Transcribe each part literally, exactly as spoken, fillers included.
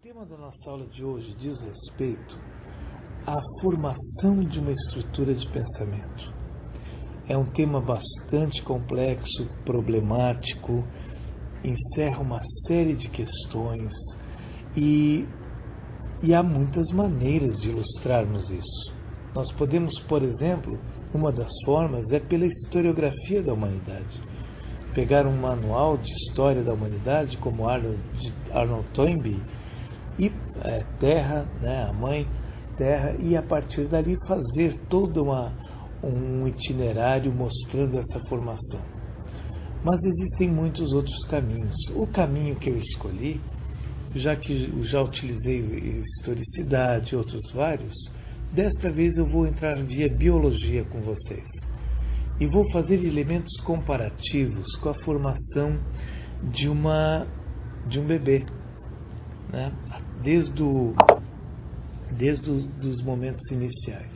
tema da nossa aula de hoje diz respeito à formação de uma estrutura de pensamento. É um tema bastante complexo, problemático, encerra uma série de questões e, e há muitas maneiras de ilustrarmos isso. Nós podemos, por exemplo, uma das formas é pela historiografia da humanidade. Pegar um manual de história da humanidade, como Arnold, Arnold Toynbee, e é, Terra, né, a Mãe Terra, e a partir dali fazer todo uma, um itinerário mostrando essa formação. Mas existem muitos outros caminhos. O caminho que eu escolhi, já que já utilizei historicidade e outros vários, desta vez eu vou entrar via biologia com vocês. E vou fazer elementos comparativos com a formação de, uma, de um bebê, né? desde, o, desde os momentos iniciais.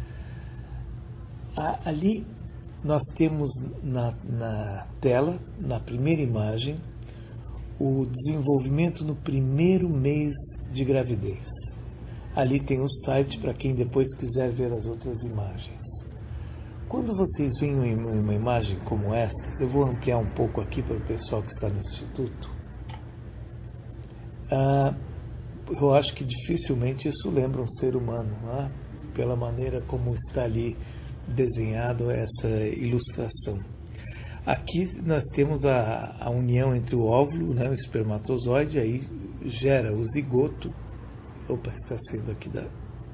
Ali nós temos na, na tela, na primeira imagem, o desenvolvimento no primeiro mês de gravidez. Ali tem o site para quem depois quiser ver as outras imagens. Quando vocês veem uma imagem como esta, eu vou ampliar um pouco aqui para o pessoal que está no Instituto. Ah, eu acho que dificilmente isso lembra um ser humano, não é? Pela maneira como está ali desenhado essa ilustração. Aqui nós temos a, a união entre o óvulo, né, o espermatozoide, aí gera o zigoto. Opa, está sendo aqui da...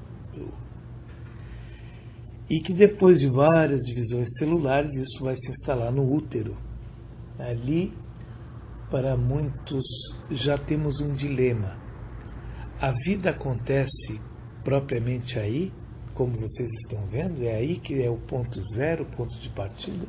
E que depois de várias divisões celulares, isso vai se instalar no útero. Ali, para muitos, já temos um dilema. A vida acontece propriamente aí, como vocês estão vendo, é aí que é o ponto zero, o ponto de partida.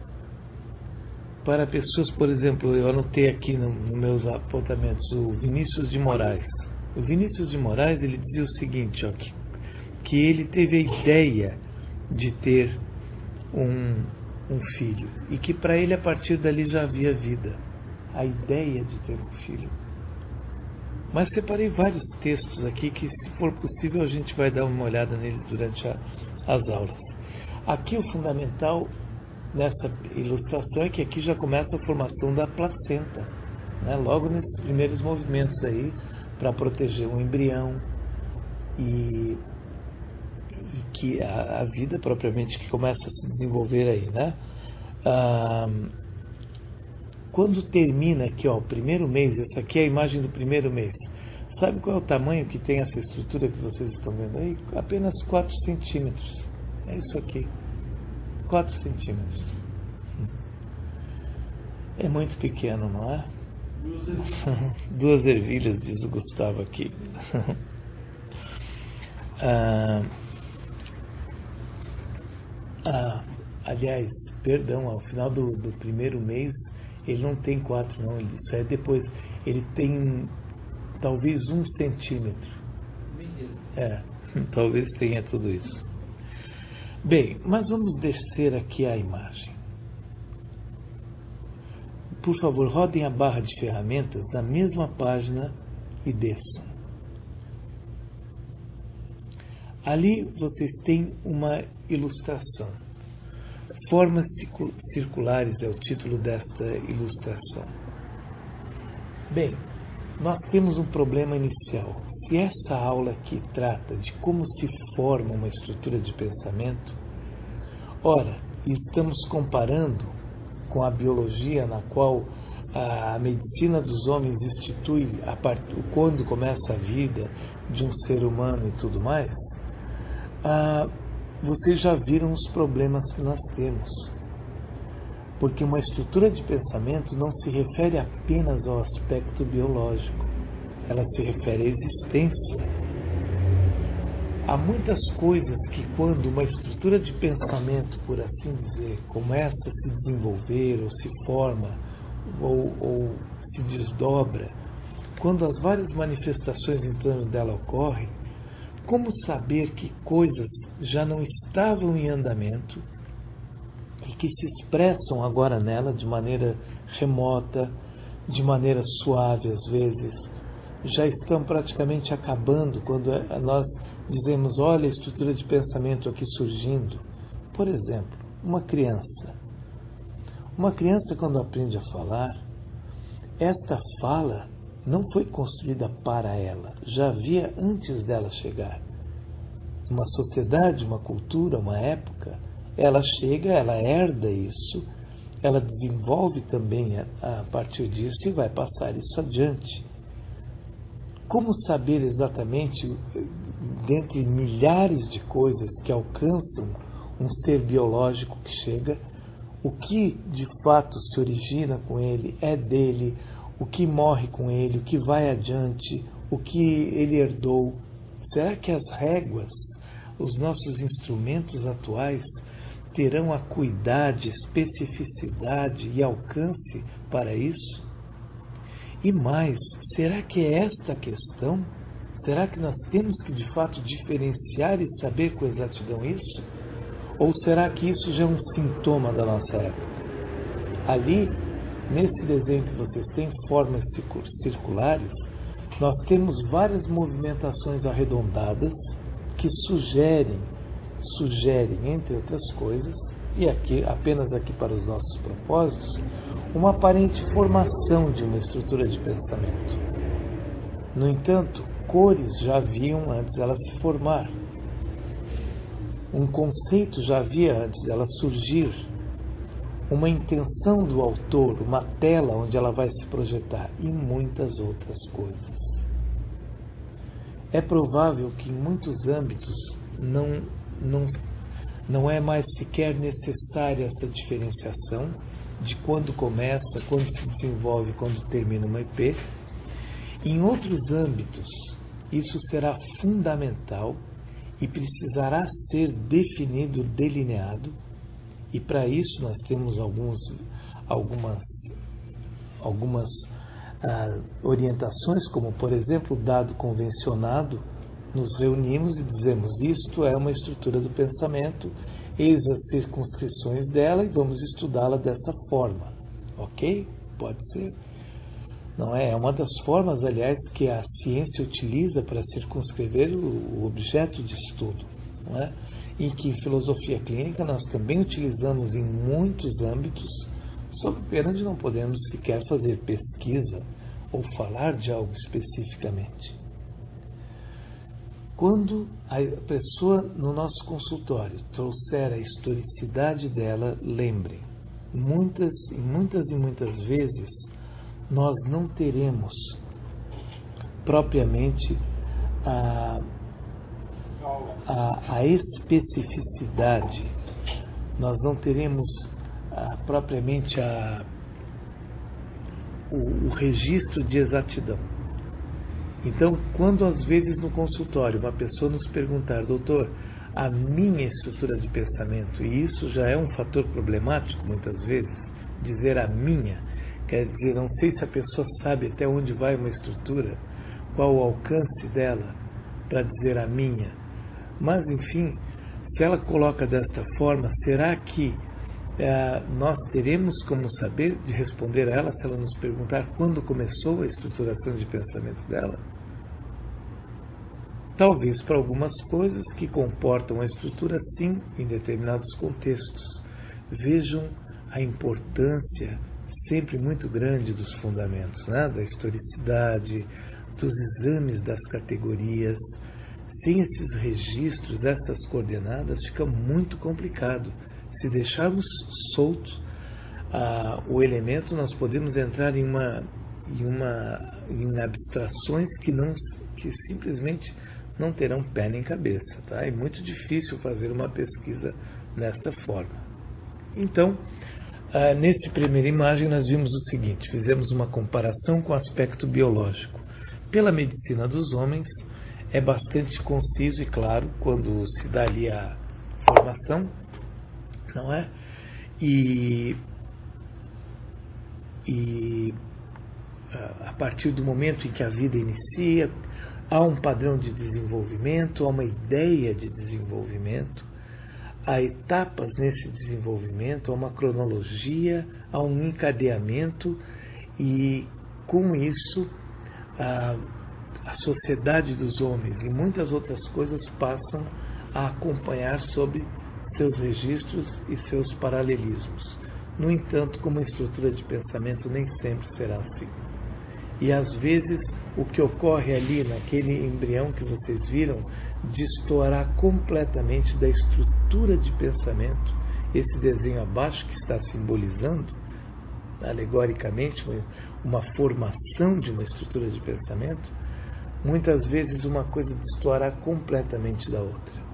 Para pessoas, por exemplo, eu anotei aqui nos no meus apontamentos o Vinícius de Moraes. O Vinícius de Moraes, ele dizia o seguinte, ó, que, que ele teve a ideia de ter um, um filho e que para ele a partir dali já havia vida, a ideia de ter um filho. Mas separei vários textos aqui que, se for possível, a gente vai dar uma olhada neles durante a, as aulas. Aqui o fundamental nessa ilustração é que aqui já começa a formação da placenta, né? Logo nesses primeiros movimentos aí, para proteger o embrião e e que a, a vida propriamente que começa a se desenvolver aí, né? Ah, quando termina aqui, ó, o primeiro mês, essa aqui é a imagem do primeiro mês. Sabe qual é o tamanho que tem essa estrutura que vocês estão vendo aí? Apenas quatro centímetros. É isso aqui. quatro centímetros. É muito pequeno, não é? Duas ervilhas, Duas ervilhas diz o Gustavo aqui. ah, Ah, aliás, perdão, ao final do, do primeiro mês, ele não tem quatro, não, isso é depois, ele tem talvez um centímetro. É, talvez tenha tudo isso. Bem, mas vamos descer aqui a imagem. Por favor, rodem a barra de ferramentas na mesma página e desçam. Ali vocês têm uma ilustração. Formas circulares é o título desta ilustração. Bem, nós temos um problema inicial. Se essa aula aqui trata de como se forma uma estrutura de pensamento, ora, estamos comparando com a biologia na qual a medicina dos homens institui a part... quando começa a vida de um ser humano e tudo mais, Ah, vocês já viram os problemas que nós temos. Porque uma estrutura de pensamento não se refere apenas ao aspecto biológico. Ela se refere à existência. Há muitas coisas que, quando uma estrutura de pensamento, por assim dizer, começa a se desenvolver, ou se forma, ou, ou se desdobra, quando as várias manifestações em torno dela ocorrem, como saber que coisas já não estavam em andamento e que se expressam agora nela de maneira remota, de maneira suave às vezes, já estão praticamente acabando quando nós dizemos, olha a estrutura de pensamento aqui surgindo. Por exemplo, uma criança. Uma criança, quando aprende a falar, esta fala não foi construída para ela, já havia antes dela chegar. Uma sociedade, uma cultura, uma época, ela chega, ela herda isso, ela desenvolve também a, a partir disso e vai passar isso adiante. Como saber exatamente, dentre milhares de coisas que alcançam um ser biológico que chega, o que de fato se origina com ele é dele, o que morre com ele, o que vai adiante, o que ele herdou? Será que as réguas, os nossos instrumentos atuais, terão acuidade, especificidade e alcance para isso? E mais, será que é esta a questão? Será que nós temos que de fato diferenciar e saber com exatidão isso? Ou será que isso já é um sintoma da nossa época? Ali, nesse desenho que vocês têm, formas circulares, nós temos várias movimentações arredondadas que sugerem, sugerem, entre outras coisas, e aqui apenas aqui para os nossos propósitos, uma aparente formação de uma estrutura de pensamento. No entanto, cores já haviam antes dela se formar. Um conceito já havia antes dela surgir. Uma intenção do autor, uma tela onde ela vai se projetar e muitas outras coisas. É provável que em muitos âmbitos não, não, não é mais sequer necessária essa diferenciação de quando começa, quando se desenvolve, quando termina uma I P. Em outros âmbitos, isso será fundamental e precisará ser definido, delineado, e para isso nós temos alguns, algumas, algumas ah, orientações, como por exemplo o dado convencionado. Nos reunimos e dizemos, isto é uma estrutura do pensamento, eis as circunscrições dela e vamos estudá-la dessa forma. Ok? Pode ser. Não é? É uma das formas, aliás, que a ciência utiliza para circunscrever o objeto de estudo. Não é? E que em filosofia clínica nós também utilizamos em muitos âmbitos, sob pena de não podermos sequer fazer pesquisa ou falar de algo especificamente. Quando a pessoa no nosso consultório trouxer a historicidade dela, lembre, muitas e muitas e muitas vezes nós não teremos propriamente a, a, a especificidade, nós não teremos a, propriamente a, o, o registro de exatidão. Então, quando às vezes no consultório uma pessoa nos perguntar, doutor, a minha estrutura de pensamento, e isso já é um fator problemático muitas vezes, dizer a minha, quer dizer, não sei se a pessoa sabe até onde vai uma estrutura, qual o alcance dela para dizer a minha. Mas, enfim, se ela coloca desta forma, será que eh, nós teremos como saber de responder a ela se ela nos perguntar quando começou a estruturação de pensamento dela? Talvez para algumas coisas que comportam a estrutura, sim, em determinados contextos. Vejam a importância sempre muito grande dos fundamentos, né? Da historicidade, dos exames das categorias. Sem esses registros, essas coordenadas, fica muito complicado. Se deixarmos solto ah, o elemento, nós podemos entrar em uma, em uma em abstrações que, não, que simplesmente não terão pé nem cabeça. Tá? É muito difícil fazer uma pesquisa desta forma. Então, ah, nessa primeira imagem nós vimos o seguinte, fizemos uma comparação com o aspecto biológico. Pela medicina dos homens, é bastante conciso e claro quando se dá ali a formação, não é? E, e a partir do momento em que a vida inicia, há um padrão de desenvolvimento, há uma ideia de desenvolvimento, há etapas nesse desenvolvimento, há uma cronologia, há um encadeamento e, com isso, ah, a sociedade dos homens e muitas outras coisas passam a acompanhar sobre seus registros e seus paralelismos. No entanto, como estrutura de pensamento nem sempre será assim. E às vezes o que ocorre ali naquele embrião que vocês viram destoará completamente da estrutura de pensamento. Esse desenho abaixo que está simbolizando, alegoricamente, uma formação de uma estrutura de pensamento, muitas vezes uma coisa destoará completamente da outra.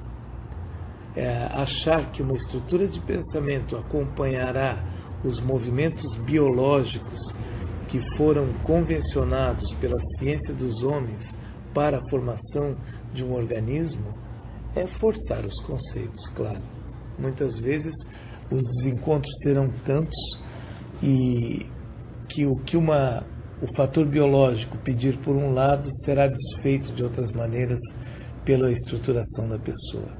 É, achar que uma estrutura de pensamento acompanhará os movimentos biológicos que foram convencionados pela ciência dos homens para a formação de um organismo é forçar os conceitos, claro. Muitas vezes os desencontros serão tantos e que o que uma, o fator biológico pedir por um lado será desfeito de outras maneiras pela estruturação da pessoa.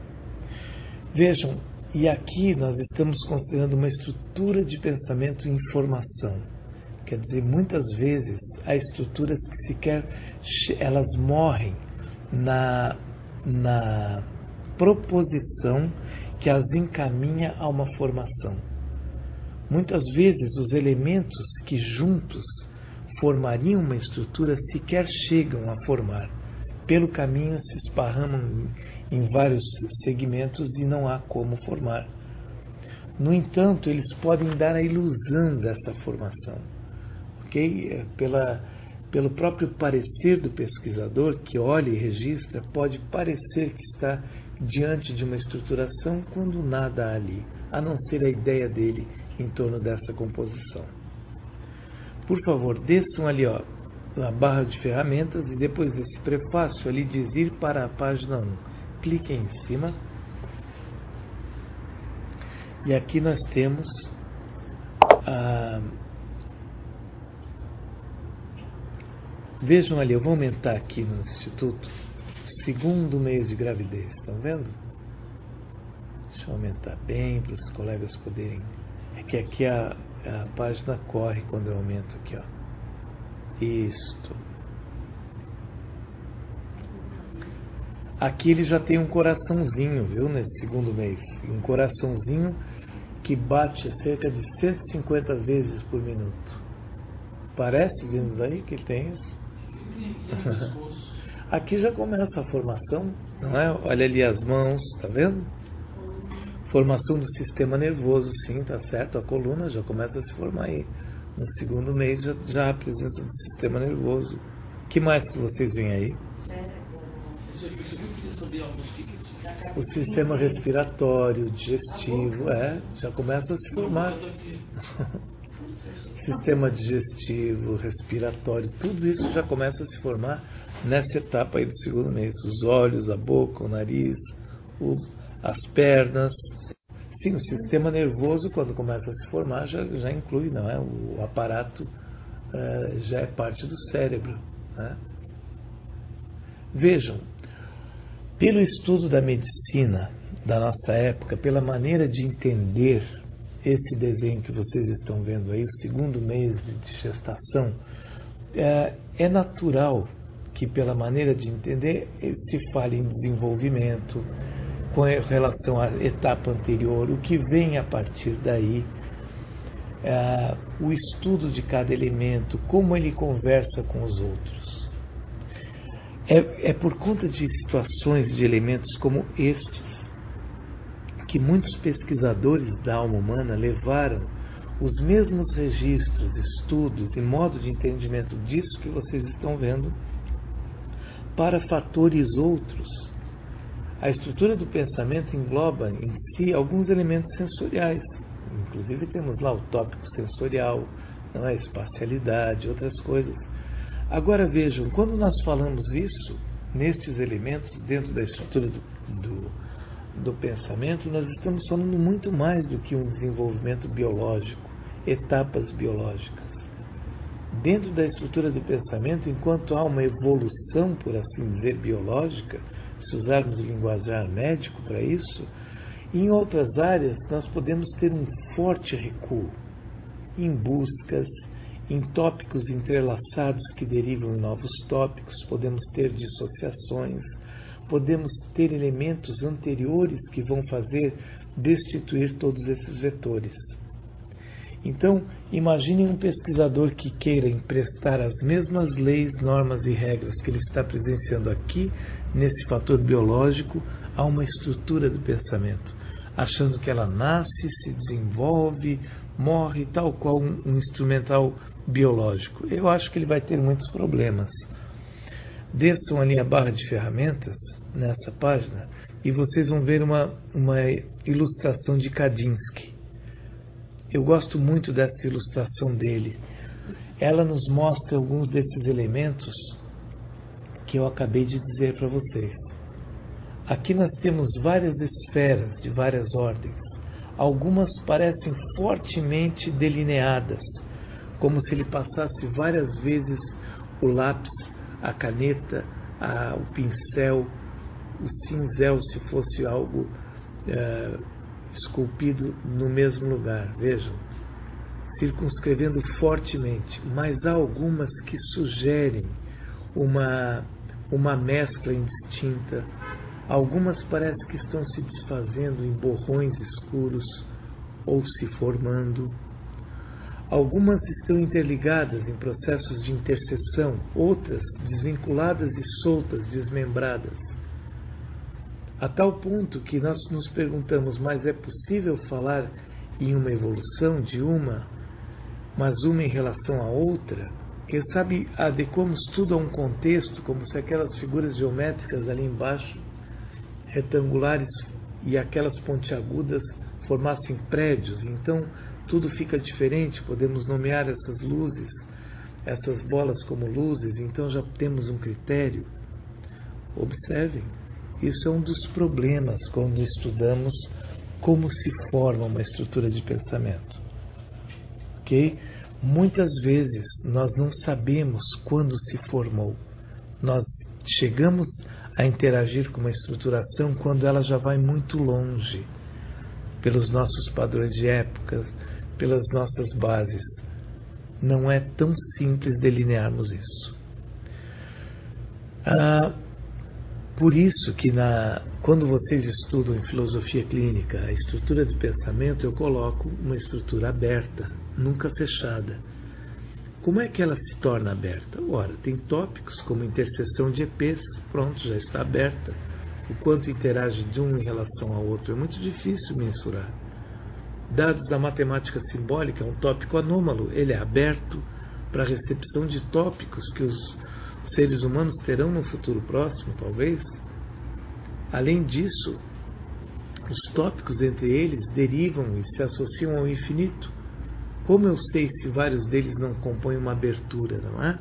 Vejam, e aqui nós estamos considerando uma estrutura de pensamento em formação. Quer dizer, muitas vezes há estruturas que sequer elas morrem na, na proposição que as encaminha a uma formação. Muitas vezes os elementos que juntos formariam uma estrutura sequer chegam a formar. Pelo caminho se esparramam em vários segmentos e não há como formar. No entanto, eles podem dar a ilusão dessa formação. Okay? Pela, pelo próprio parecer do pesquisador, que olha e registra, pode parecer que está diante de uma estruturação quando nada há ali, a não ser a ideia dele em torno dessa composição. Por favor, desçam ali, ó, a barra de ferramentas e depois desse prefácio ali diz ir para a página um. Cliquem em cima. E aqui nós temos a... Vejam ali, eu vou aumentar aqui no Instituto, segundo mês de gravidez, estão vendo? Deixa eu aumentar bem para os colegas poderem... É que aqui a, a página corre quando eu aumento aqui, ó. Isto. Aqui ele já tem um coraçãozinho, viu, nesse segundo mês. Um coraçãozinho que bate cerca de cento e cinquenta vezes por minuto. Parece, vindo daí, que tem isso? Aqui já começa a formação, não é? Olha ali as mãos, tá vendo? Formação do sistema nervoso, sim, tá certo. A coluna já começa a se formar aí. No segundo mês já, já há a presença do sistema nervoso. O que mais que vocês veem aí? O sistema respiratório, digestivo, é, já começa a se formar. Sistema digestivo, respiratório, tudo isso já começa a se formar nessa etapa aí do segundo mês. Os olhos, a boca, o nariz, o, as pernas. Sim, o sistema nervoso, quando começa a se formar, já, já inclui, não é? O aparato uh, já é parte do cérebro. Né? Vejam, pelo estudo da medicina da nossa época, pela maneira de entender esse desenho que vocês estão vendo aí, o segundo mês de gestação, é, é natural que, pela maneira de entender, se fale em desenvolvimento, com relação à etapa anterior, o que vem a partir daí, é, o estudo de cada elemento, como ele conversa com os outros. É, é por conta de situações de elementos como estes que muitos pesquisadores da alma humana levaram os mesmos registros, estudos e modo de entendimento disso que vocês estão vendo para fatores outros. A estrutura do pensamento engloba em si alguns elementos sensoriais. Inclusive temos lá o tópico sensorial, não é? Espacialidade, outras coisas. Agora vejam, quando nós falamos isso, nestes elementos, dentro da estrutura do, do, do pensamento, nós estamos falando muito mais do que um desenvolvimento biológico, etapas biológicas. Dentro da estrutura do pensamento, enquanto há uma evolução, por assim dizer, biológica, se usarmos o linguajar médico para isso, em outras áreas nós podemos ter um forte recuo em buscas, em tópicos entrelaçados que derivam em novos tópicos, podemos ter dissociações, podemos ter elementos anteriores que vão fazer destituir todos esses vetores. Então, imagine um pesquisador que queira emprestar as mesmas leis, normas e regras que ele está presenciando aqui, nesse fator biológico, a uma estrutura do pensamento, achando que ela nasce, se desenvolve, morre, tal qual um, um instrumental biológico. Eu acho que ele vai ter muitos problemas. Desçam ali a barra de ferramentas, nessa página, e vocês vão ver uma, uma ilustração de Kandinsky. Eu gosto muito dessa ilustração dele. Ela nos mostra alguns desses elementos que eu acabei de dizer para vocês. Aqui nós temos várias esferas de várias ordens. Algumas parecem fortemente delineadas, como se ele passasse várias vezes o lápis, a caneta, a, o pincel, o cinzel, se fosse algo é, esculpido no mesmo lugar. Vejam, circunscrevendo fortemente, mas há algumas que sugerem uma, uma mescla indistinta. Algumas parece que estão se desfazendo em borrões escuros ou se formando. Algumas estão interligadas em processos de interseção, outras desvinculadas e soltas, desmembradas. A tal ponto que nós nos perguntamos, mas é possível falar em uma evolução de uma, mas uma em relação à outra? Quem sabe adequamos tudo a um contexto, como se aquelas figuras geométricas ali embaixo, retangulares e aquelas pontiagudas formassem prédios, então tudo fica diferente, podemos nomear essas luzes, essas bolas como luzes, então já temos um critério. Observem, isso é um dos problemas quando estudamos como se forma uma estrutura de pensamento. Ok? Muitas vezes nós não sabemos quando se formou. Nós chegamos a interagir com uma estruturação quando ela já vai muito longe, pelos nossos padrões de época, pelas nossas bases. Não é tão simples delinearmos isso. Ah, por isso que na, quando vocês estudam em filosofia clínica a estrutura de pensamento, eu coloco uma estrutura aberta, nunca fechada. Como é que ela se torna aberta? Ora, tem tópicos como interseção de E Pês, pronto, já está aberta. O quanto interage de um em relação ao outro é muito difícil mensurar. Dados da matemática simbólica é um tópico anômalo, ele é aberto para a recepção de tópicos que os seres humanos terão no futuro próximo, talvez. Além disso, os tópicos entre eles derivam e se associam ao infinito. Como eu sei se vários deles não compõem uma abertura, não é?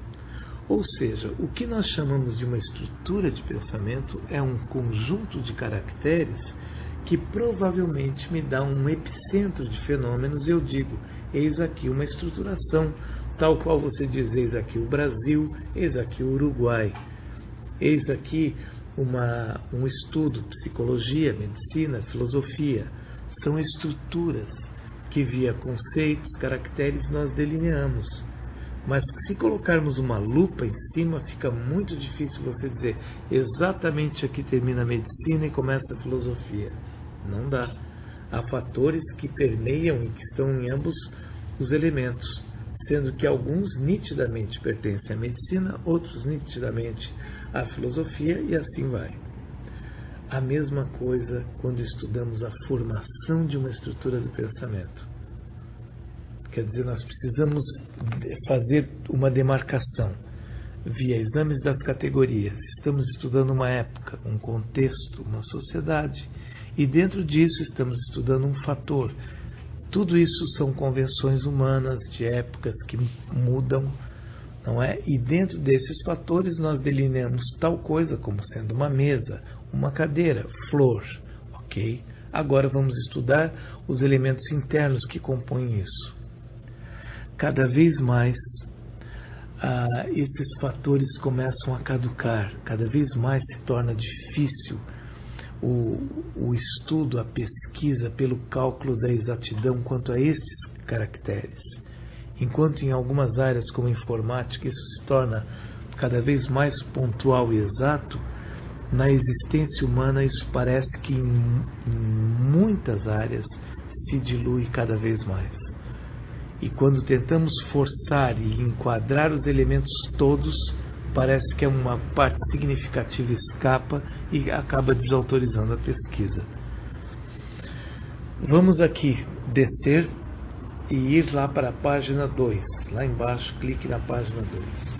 Ou seja, o que nós chamamos de uma estrutura de pensamento é um conjunto de caracteres que provavelmente me dá um epicentro de fenômenos. Eu digo, eis aqui uma estruturação, tal qual você diz, eis aqui o Brasil, eis aqui o Uruguai, eis aqui uma, um estudo, psicologia, medicina, filosofia. São estruturas que via conceitos, caracteres nós delineamos. Mas se colocarmos uma lupa em cima, fica muito difícil você dizer exatamente aqui termina a medicina e começa a filosofia. Não dá. Há fatores que permeiam e que estão em ambos os elementos, sendo que alguns nitidamente pertencem à medicina, outros nitidamente à filosofia e assim vai. A mesma coisa quando estudamos a formação de uma estrutura do pensamento. Quer dizer, nós precisamos fazer uma demarcação via exames das categorias. Estamos estudando uma época, um contexto, uma sociedade, e dentro disso estamos estudando um fator. Tudo isso são convenções humanas de épocas que mudam, não é? E dentro desses fatores nós delineamos tal coisa como sendo uma mesa, uma cadeira, flor, ok? Agora vamos estudar os elementos internos que compõem isso. Cada vez mais ah, esses fatores começam a caducar, cada vez mais se torna difícil o, o estudo, a pesquisa pelo cálculo da exatidão quanto a estes caracteres. enquanto em algumas áreas como informática isso se torna cada vez mais pontual e exato, na existência humana isso parece que em muitas áreas se dilui cada vez mais. E quando tentamos forçar e enquadrar os elementos todos, parece que uma parte significativa escapa e acaba desautorizando a pesquisa. Vamos aqui descer e ir lá para a página dois. Lá embaixo, clique na página dois.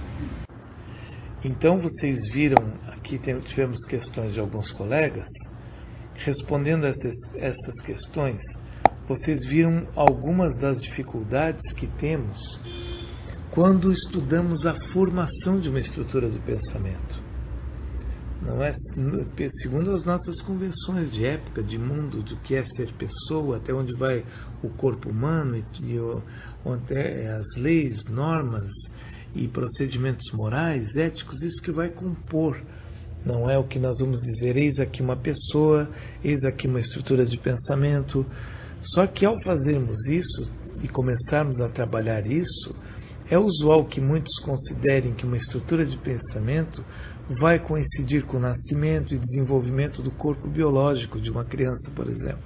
Então, vocês viram, aqui tivemos questões de alguns colegas. Respondendo essas, essas questões, vocês viram algumas das dificuldades que temos quando estudamos a formação de uma estrutura do pensamento. Não é, segundo as nossas convenções de época, de mundo, do que é ser pessoa, até onde vai o corpo humano, e, e onde é as leis, normas e procedimentos morais, éticos, isso que vai compor. Não é o que nós vamos dizer, eis aqui uma pessoa, eis aqui uma estrutura de pensamento. Só que ao fazermos isso e começarmos a trabalhar isso, é usual que muitos considerem que uma estrutura de pensamento vai coincidir com o nascimento e desenvolvimento do corpo biológico de uma criança, por exemplo.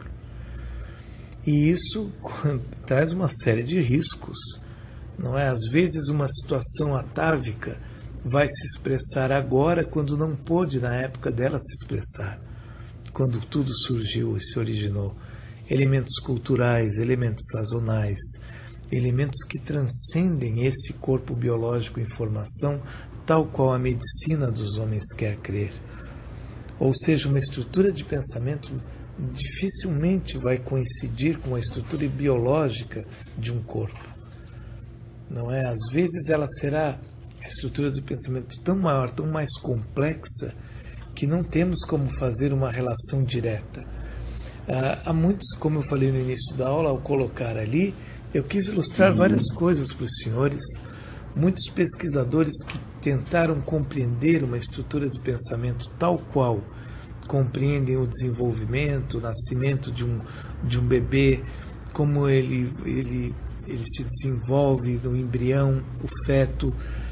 E isso traz uma série de riscos. Não é? Às vezes uma situação atávica vai se expressar agora quando não pôde na época dela se expressar, quando tudo surgiu e se originou. Elementos culturais, elementos sazonais, elementos que transcendem esse corpo biológico em formação, tal qual a medicina dos homens quer crer. Ou seja, uma estrutura de pensamento dificilmente vai coincidir com a estrutura biológica de um corpo. Não é? Às vezes ela será a estrutura do pensamento tão maior, tão mais complexa, que não temos como fazer uma relação direta. Ah, há muitos, como eu falei no início da aula, ao colocar ali, eu quis ilustrar várias coisas para os senhores. Muitos pesquisadores que tentaram compreender uma estrutura de pensamento tal qual compreendem o desenvolvimento, o nascimento de um, de um bebê, como ele, ele, ele se desenvolve no embrião, o feto,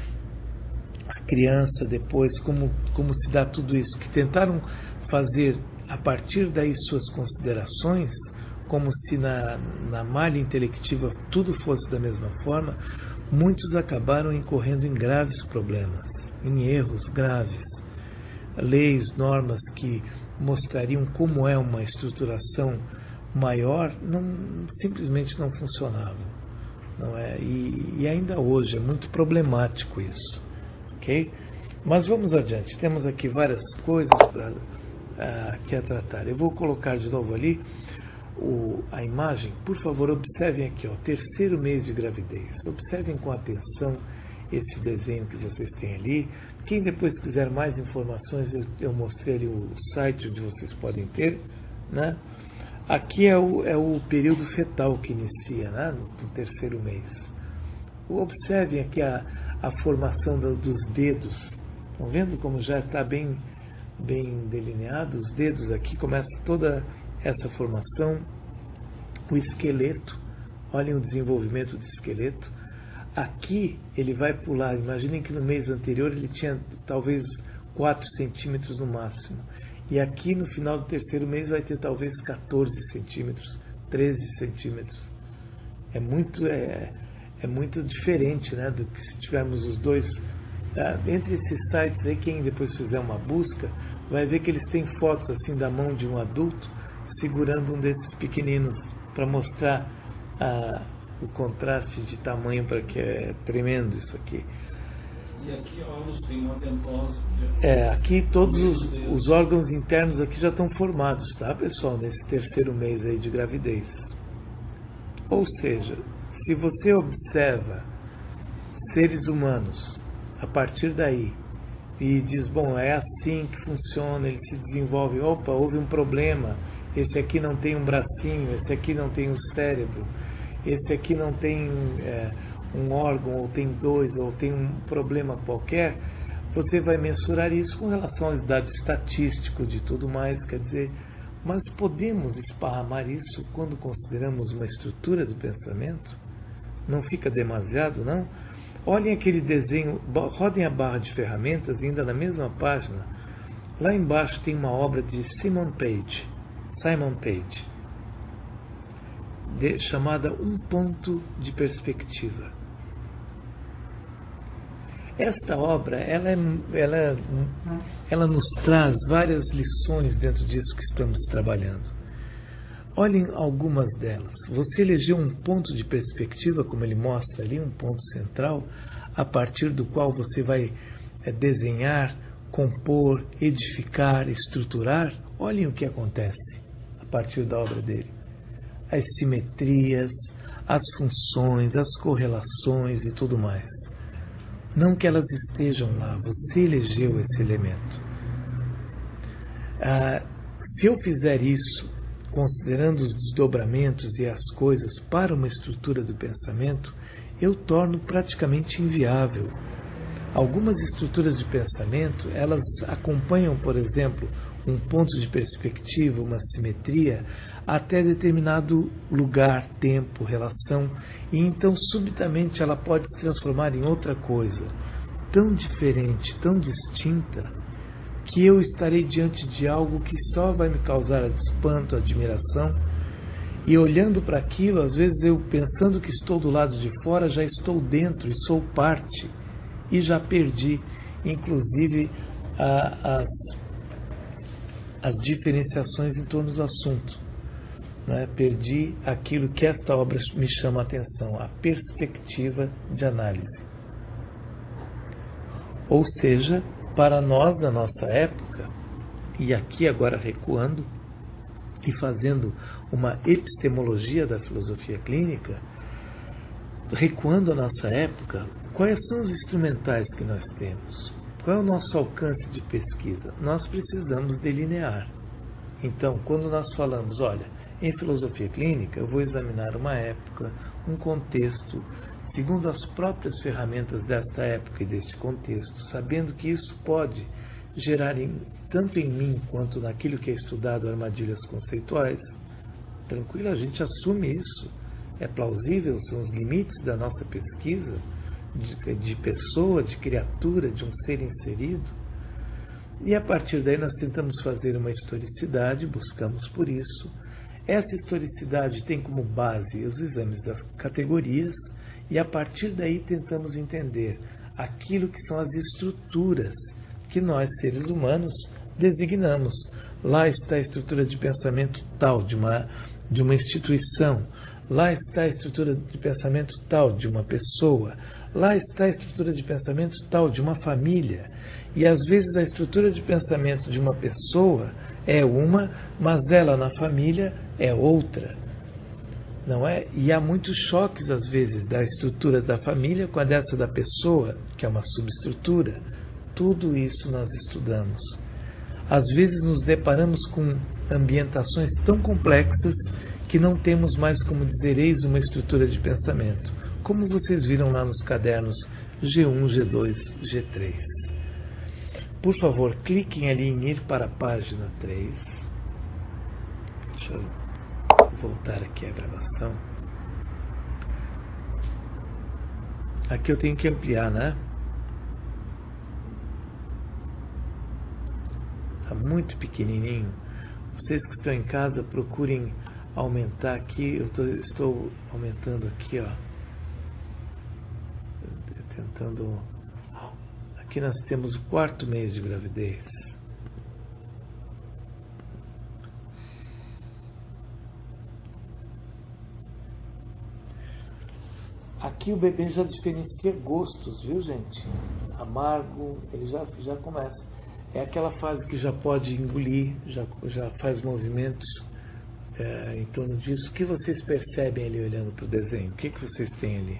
a criança depois, como, como se dá tudo isso, que tentaram fazer a partir daí suas considerações, como se na, na malha intelectiva tudo fosse da mesma forma, muitos acabaram incorrendo em graves problemas, em erros graves. Leis, normas que mostrariam como é uma estruturação maior, não, simplesmente não funcionavam. Não é? E, e ainda hoje é muito problemático isso. Okay? Mas vamos adiante, temos aqui várias coisas para uh, que a tratar. Eu vou colocar de novo ali o, a imagem. Por favor, observem aqui, ó, terceiro mês de gravidez. Observem com atenção esse desenho que vocês têm ali. Quem depois quiser mais informações, eu, eu mostrei ali o site onde vocês podem ter, né? Aqui é o, é o período fetal que inicia, né, no, no terceiro mês. Observem aqui a, a formação do, dos dedos. Estão vendo como já está bem, bem delineado? Os dedos aqui, começa toda essa formação. O esqueleto, olhem o desenvolvimento do esqueleto. Aqui ele vai pular, imaginem que no mês anterior ele tinha talvez quatro centímetros no máximo. E aqui no final do terceiro mês vai ter talvez quatorze centímetros, treze centímetros. É muito, é, é muito diferente, né, do que se tivermos os dois. Ah, entre esses sites aí, quem depois fizer uma busca, vai ver que eles têm fotos assim da mão de um adulto segurando um desses pequeninos para mostrar ah, o contraste de tamanho, para que é tremendo isso aqui. E aqui órgãos primodentosos. É, aqui todos os, os órgãos internos aqui já estão formados, tá, pessoal, nesse terceiro mês aí de gravidez. Ou seja, se você observa seres humanos a partir daí e diz, bom, é assim que funciona, ele se desenvolve, opa, houve um problema, esse aqui não tem um bracinho, esse aqui não tem um cérebro, esse aqui não tem é, um órgão, ou tem dois, ou tem um problema qualquer, você vai mensurar isso com relação aos dados estatísticos de tudo mais, quer dizer, mas podemos esparramar isso quando consideramos uma estrutura do pensamento? Não fica demasiado, não? Olhem aquele desenho, rodem a barra de ferramentas, ainda na mesma página. Lá embaixo tem uma obra de Simon Page, Simon Page, de, chamada Um Ponto de Perspectiva. Esta obra, ela, ela, ela nos traz várias lições dentro disso que estamos trabalhando. Olhem algumas delas. Você elegeu um ponto de perspectiva, como ele mostra ali, um ponto central, a partir do qual você vai é, desenhar, compor, edificar, estruturar. Olhem o que acontece a partir da obra dele. As simetrias, as funções, as correlações e tudo mais. Não que elas estejam lá, você elegeu esse elemento. Ah, se eu fizer isso, considerando os desdobramentos e as coisas para uma estrutura do pensamento, eu torno praticamente inviável. Algumas estruturas de pensamento, elas acompanham, por exemplo, um ponto de perspectiva, uma simetria, até determinado lugar, tempo, relação, e então subitamente ela pode se transformar em outra coisa, tão diferente, tão distinta, que eu estarei diante de algo que só vai me causar espanto, admiração, e olhando para aquilo, às vezes eu pensando que estou do lado de fora, já estou dentro e sou parte, e já perdi, inclusive, a, as, as diferenciações em torno do assunto. Né? Perdi aquilo que esta obra me chama a atenção, a perspectiva de análise. Ou seja, para nós da nossa época, e aqui agora recuando e fazendo uma epistemologia da filosofia clínica, recuando a nossa época, quais são os instrumentais que nós temos? Qual é o nosso alcance de pesquisa? Nós precisamos delinear. Então, quando nós falamos, olha, em filosofia clínica, eu vou examinar uma época, um contexto, segundo as próprias ferramentas desta época e deste contexto, sabendo que isso pode gerar, em, tanto em mim quanto naquilo que é estudado, armadilhas conceituais, tranquilo, a gente assume isso. É plausível, são os limites da nossa pesquisa, de, de pessoa, de criatura, de um ser inserido. E a partir daí nós tentamos fazer uma historicidade, buscamos por isso. Essa historicidade tem como base os exames das categorias, e a partir daí tentamos entender aquilo que são as estruturas que nós, seres humanos, designamos. Lá está a estrutura de pensamento tal de uma, de uma instituição, lá está a estrutura de pensamento tal de uma pessoa, lá está a estrutura de pensamento tal de uma família. E às vezes a estrutura de pensamento de uma pessoa é uma, mas ela na família é outra. Não é? E há muitos choques, às vezes, da estrutura da família com a dessa da pessoa, que é uma subestrutura. Tudo isso nós estudamos. Às vezes nos deparamos com ambientações tão complexas que não temos mais como dizer, eis uma estrutura de pensamento, como vocês viram lá nos cadernos G um, G dois, G três. Por favor, cliquem ali em ir para a página três. Deixa eu voltar aqui a gravação. Aqui eu tenho que ampliar, né? Está muito pequenininho. Vocês que estão em casa, procurem aumentar aqui. Eu tô, estou aumentando aqui, ó. Tentando. Aqui nós temos o quarto mês de gravidez. Aqui o bebê já diferencia gostos, viu, gente? Amargo, ele já, já começa. É aquela fase que já pode engolir, já, já faz movimentos é, em torno disso. O que vocês percebem ali olhando para o desenho? O que, que vocês têm ali?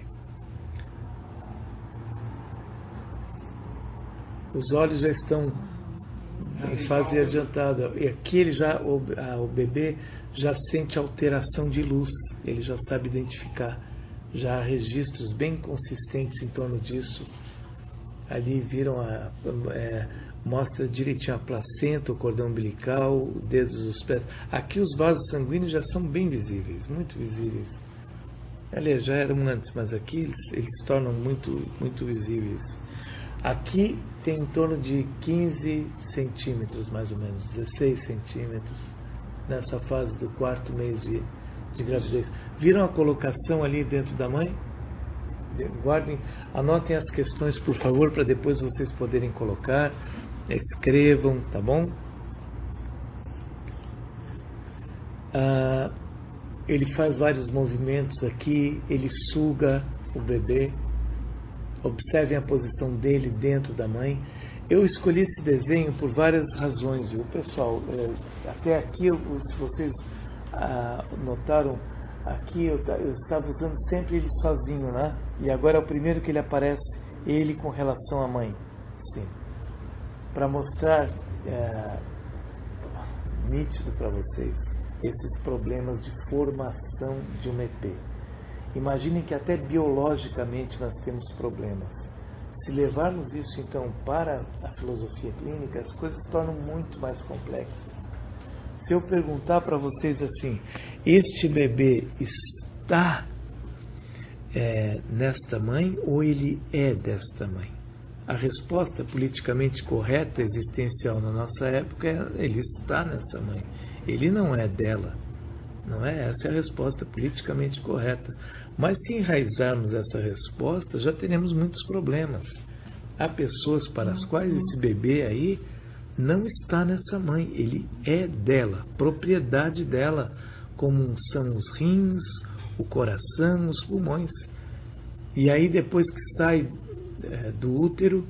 Os olhos já estão em fase adiantada. E aqui ele já, o, a, o bebê já sente alteração de luz, ele já sabe identificar. Já há registros bem consistentes em torno disso. Ali viram, a, é, mostra direitinho a placenta, o cordão umbilical, os dedos dos pés. Aqui os vasos sanguíneos já são bem visíveis, muito visíveis. Aliás, já eram antes, mas aqui eles, eles se tornam muito, muito visíveis. Aqui tem em torno de quinze centímetros, mais ou menos, dezesseis centímetros, nessa fase do quarto mês de, de gravidez. Viram a colocação ali dentro da mãe? Guardem, anotem as questões, por favor, para depois vocês poderem colocar. Escrevam, tá bom? Ah, ele faz vários movimentos aqui, ele suga o bebê. Observem a posição dele dentro da mãe. Eu escolhi esse desenho por várias razões, viu, pessoal? É, até aqui, eu, se vocês ah, notaram, aqui eu, eu estava usando sempre ele sozinho, né? E agora é o primeiro que ele aparece, ele com relação à mãe. Sim. Para mostrar é, nítido para vocês esses problemas de formação de um E P. Imaginem que até biologicamente nós temos problemas. Se levarmos isso então para a filosofia clínica, as coisas se tornam muito mais complexas. Se eu perguntar para vocês assim, este bebê está é, nesta mãe ou ele é desta mãe? A resposta politicamente correta, existencial na nossa época é ele está nessa mãe. Ele não é dela. Não é? Essa é a resposta politicamente correta. Mas se enraizarmos essa resposta, já teremos muitos problemas. Há pessoas para as quais esse bebê aí não está nessa mãe. Ele é dela, propriedade dela, como são os rins, o coração, os pulmões. E aí depois que sai é, do útero,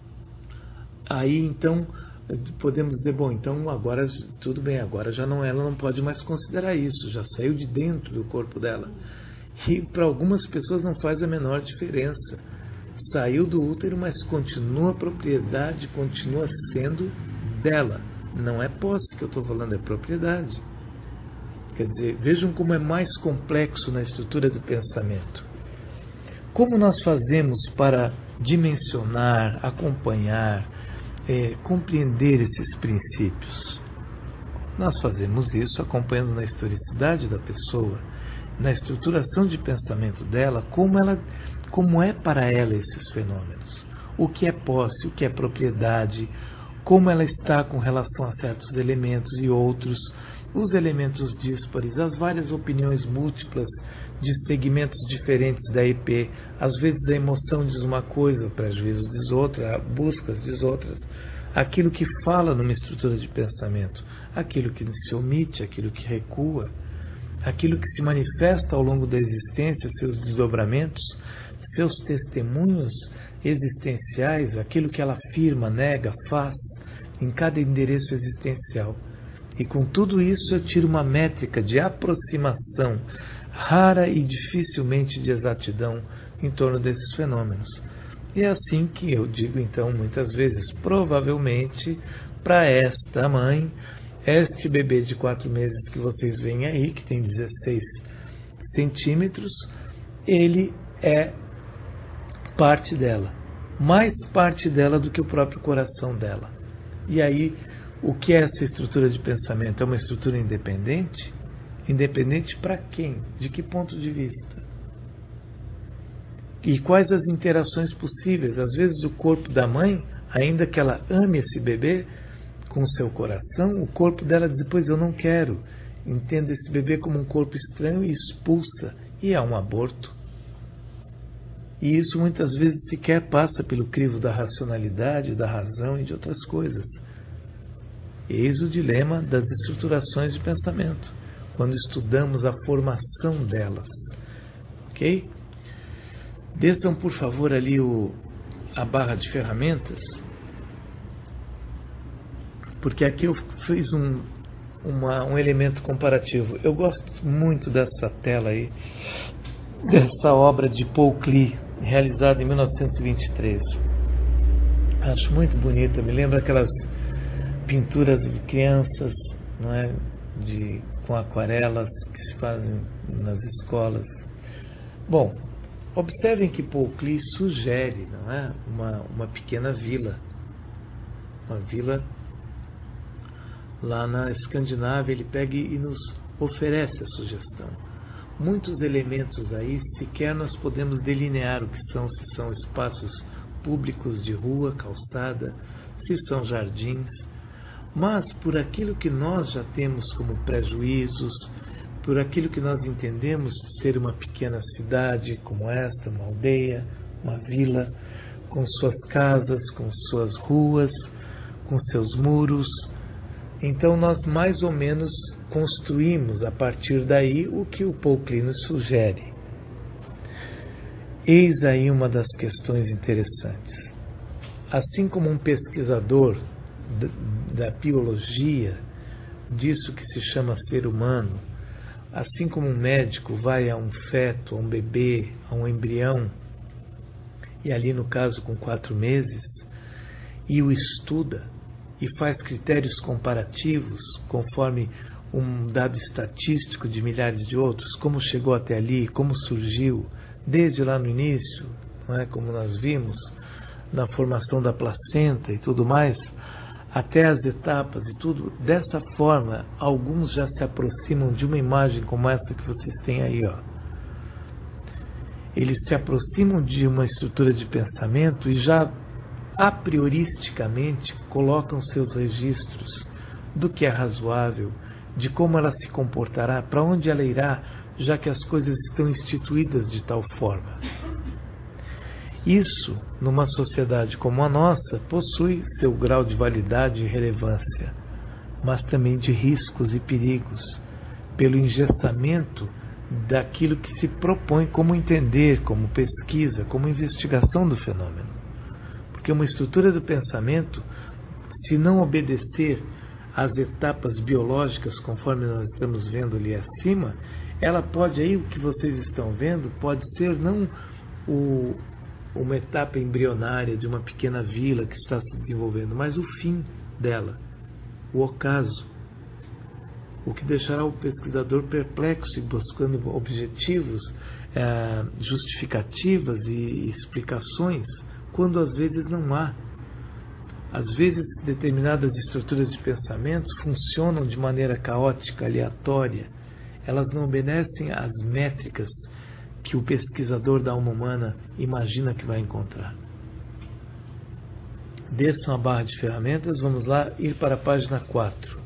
aí então podemos dizer, bom, então agora tudo bem, agora já não, ela não pode mais considerar isso, já saiu de dentro do corpo dela. E para algumas pessoas não faz a menor diferença. Saiu do útero, mas continua a propriedade, continua sendo dela. Não é posse que eu estou falando, é propriedade. Quer dizer, vejam como é mais complexo na estrutura do pensamento. Como nós fazemos para dimensionar, acompanhar, É, compreender esses princípios? Nós fazemos isso acompanhando na historicidade da pessoa, na estruturação de pensamento dela, como, ela, como é para ela esses fenômenos, o que é posse, o que é propriedade, como ela está com relação a certos elementos e outros, os elementos díspares, as várias opiniões múltiplas de segmentos diferentes da E P. Às vezes a emoção diz uma coisa, o prejuízo diz outra, buscas diz outras. Aquilo que fala numa estrutura de pensamento, aquilo que se omite, aquilo que recua, aquilo que se manifesta ao longo da existência, seus desdobramentos, seus testemunhos existenciais, aquilo que ela afirma, nega, faz, em cada endereço existencial. E com tudo isso eu tiro uma métrica de aproximação, rara e dificilmente de exatidão, em torno desses fenômenos. E é assim que eu digo, então, muitas vezes, provavelmente, para esta mãe, este bebê de quatro meses que vocês veem aí, que tem dezesseis centímetros, ele é parte dela, mais parte dela do que o próprio coração dela. E aí, o que é essa estrutura de pensamento? É uma estrutura independente? Independente para quem? De que ponto de vista? E quais as interações possíveis? Às vezes o corpo da mãe, ainda que ela ame esse bebê com o seu coração, o corpo dela diz, pois eu não quero. Entende esse bebê como um corpo estranho e expulsa. E é um aborto. E isso muitas vezes sequer passa pelo crivo da racionalidade, da razão e de outras coisas. Eis o dilema das estruturações de pensamento, quando estudamos a formação delas. Ok? Desçam, por favor, ali o, a barra de ferramentas, porque aqui eu fiz um, uma, um elemento comparativo. Eu gosto muito dessa tela aí, dessa obra de Paul Klee, realizada em mil novecentos e vinte e três. Acho muito bonita, me lembra aquelas pinturas de crianças, não é? de, com aquarelas que se fazem nas escolas. Bom, observem que Paul Klee sugere, não é? uma, uma pequena vila, uma vila lá na Escandinávia. Ele pega e nos oferece a sugestão. muitos elementos aí, sequer nós podemos delinear o que são, se são espaços públicos de rua, calçada, se são jardins, mas por aquilo que nós já temos como prejuízos, por aquilo que nós entendemos ser uma pequena cidade como esta, uma aldeia, uma vila, com suas casas, com suas ruas, com seus muros. Então nós mais ou menos construímos a partir daí o que o Paul Klee nos sugere. Eis aí uma das questões interessantes. Assim como um pesquisador da biologia, disso que se chama ser humano, assim como um médico vai a um feto, a um bebê, a um embrião, e ali no caso com quatro meses, e o estuda, e faz critérios comparativos, conforme um dado estatístico de milhares de outros, como chegou até ali, como surgiu, desde lá no início, não é, como nós vimos, na formação da placenta e tudo mais, até as etapas e tudo, dessa forma, alguns já se aproximam de uma imagem como essa que vocês têm aí, ó. Eles se aproximam de uma estrutura de pensamento e já a prioristicamente colocam seus registros do que é razoável, de como ela se comportará, para onde ela irá, já que as coisas estão instituídas de tal forma. Isso, numa sociedade como a nossa, possui seu grau de validade e relevância, mas também de riscos e perigos, pelo engessamento daquilo que se propõe como entender, como pesquisa, como investigação do fenômeno. Porque uma estrutura do pensamento, se não obedecer às etapas biológicas, conforme nós estamos vendo ali acima, ela pode, aí o que vocês estão vendo, pode ser não o, uma etapa embrionária de uma pequena vila que está se desenvolvendo, mas o fim dela, o ocaso, o que deixará o pesquisador perplexo e buscando objetivos, eh, justificativas e explicações, quando às vezes não há. Às vezes determinadas estruturas de pensamento funcionam de maneira caótica, aleatória. Elas não obedecem às métricas que o pesquisador da alma humana imagina que vai encontrar. Desçam a barra de ferramentas, vamos lá, ir para a página quatro.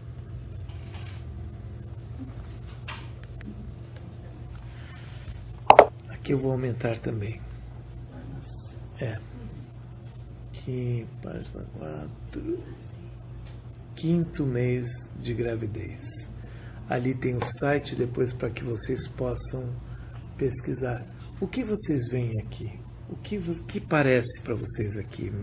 Aqui eu vou aumentar também. É. Aqui, página quatro. Quinto mês de gravidez. Ali tem o site, depois para que vocês possam pesquisar. O que vocês veem aqui? O que, o que parece para vocês aqui?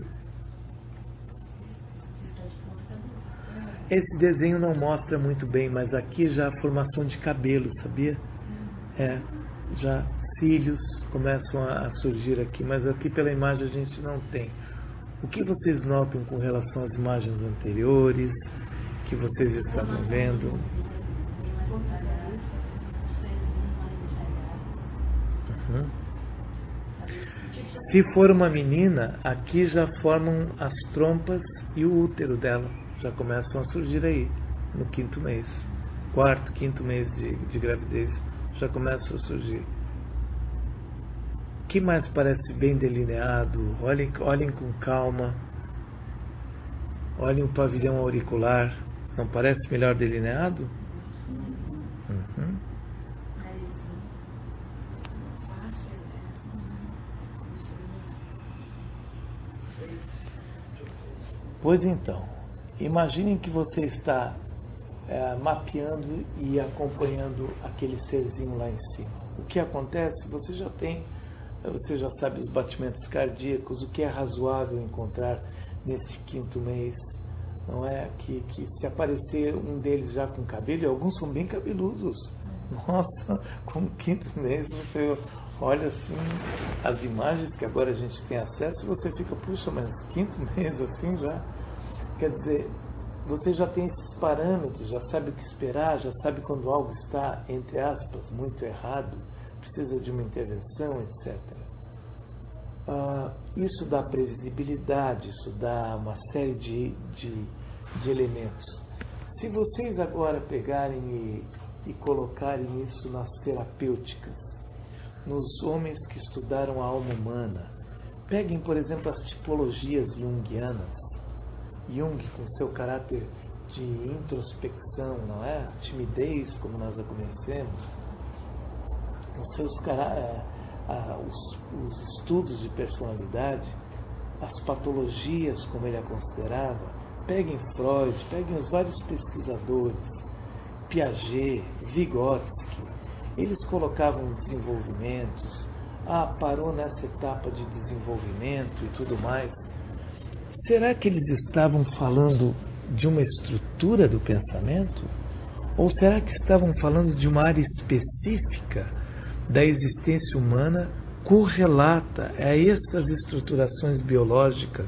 Esse desenho não mostra muito bem, mas aqui já a formação de cabelo, sabia? É, já cílios começam a surgir aqui, mas aqui pela imagem a gente não tem. O que vocês notam com relação às imagens anteriores, que vocês estavam vendo? Uhum. Se for uma menina, aqui já formam as trompas e o útero dela. Já começam a surgir aí, no quinto mês. Quarto, quinto mês de, de gravidez, já começam a surgir. O que mais parece bem delineado? Olhem, olhem com calma. Olhem o pavilhão auricular. Não parece melhor delineado? Uhum. Pois então, imaginem que você está é, mapeando e acompanhando aquele serzinho lá em cima. O que acontece? Você já tem, você já sabe os batimentos cardíacos, o que é razoável encontrar nesse quinto mês. Não é que, que se aparecer um deles já com cabelo, e alguns são bem cabeludos. Nossa, com o quinto mês você olha assim as imagens que agora a gente tem acesso e você fica, puxa, mas quinto mês assim já. Quer dizer, você já tem esses parâmetros, já sabe o que esperar, já sabe quando algo está, entre aspas, muito errado, precisa de uma intervenção, etcétera. Ah, isso dá previsibilidade, isso dá uma série de, de, de elementos. Se vocês agora pegarem e e colocarem isso nas terapêuticas, nos homens que estudaram a alma humana. Peguem, por exemplo, as tipologias junguianas. Jung, com seu caráter de introspecção, não é? A timidez, como nós a conhecemos, os, seus, os, os estudos de personalidade, as patologias, como ele a considerava. Peguem Freud, peguem os vários pesquisadores, Piaget, Vygotsky, eles colocavam desenvolvimentos, ah, parou nessa etapa de desenvolvimento e tudo mais. Será que eles estavam falando de uma estrutura do pensamento? Ou será que estavam falando de uma área específica da existência humana correlata a essas estruturações biológicas,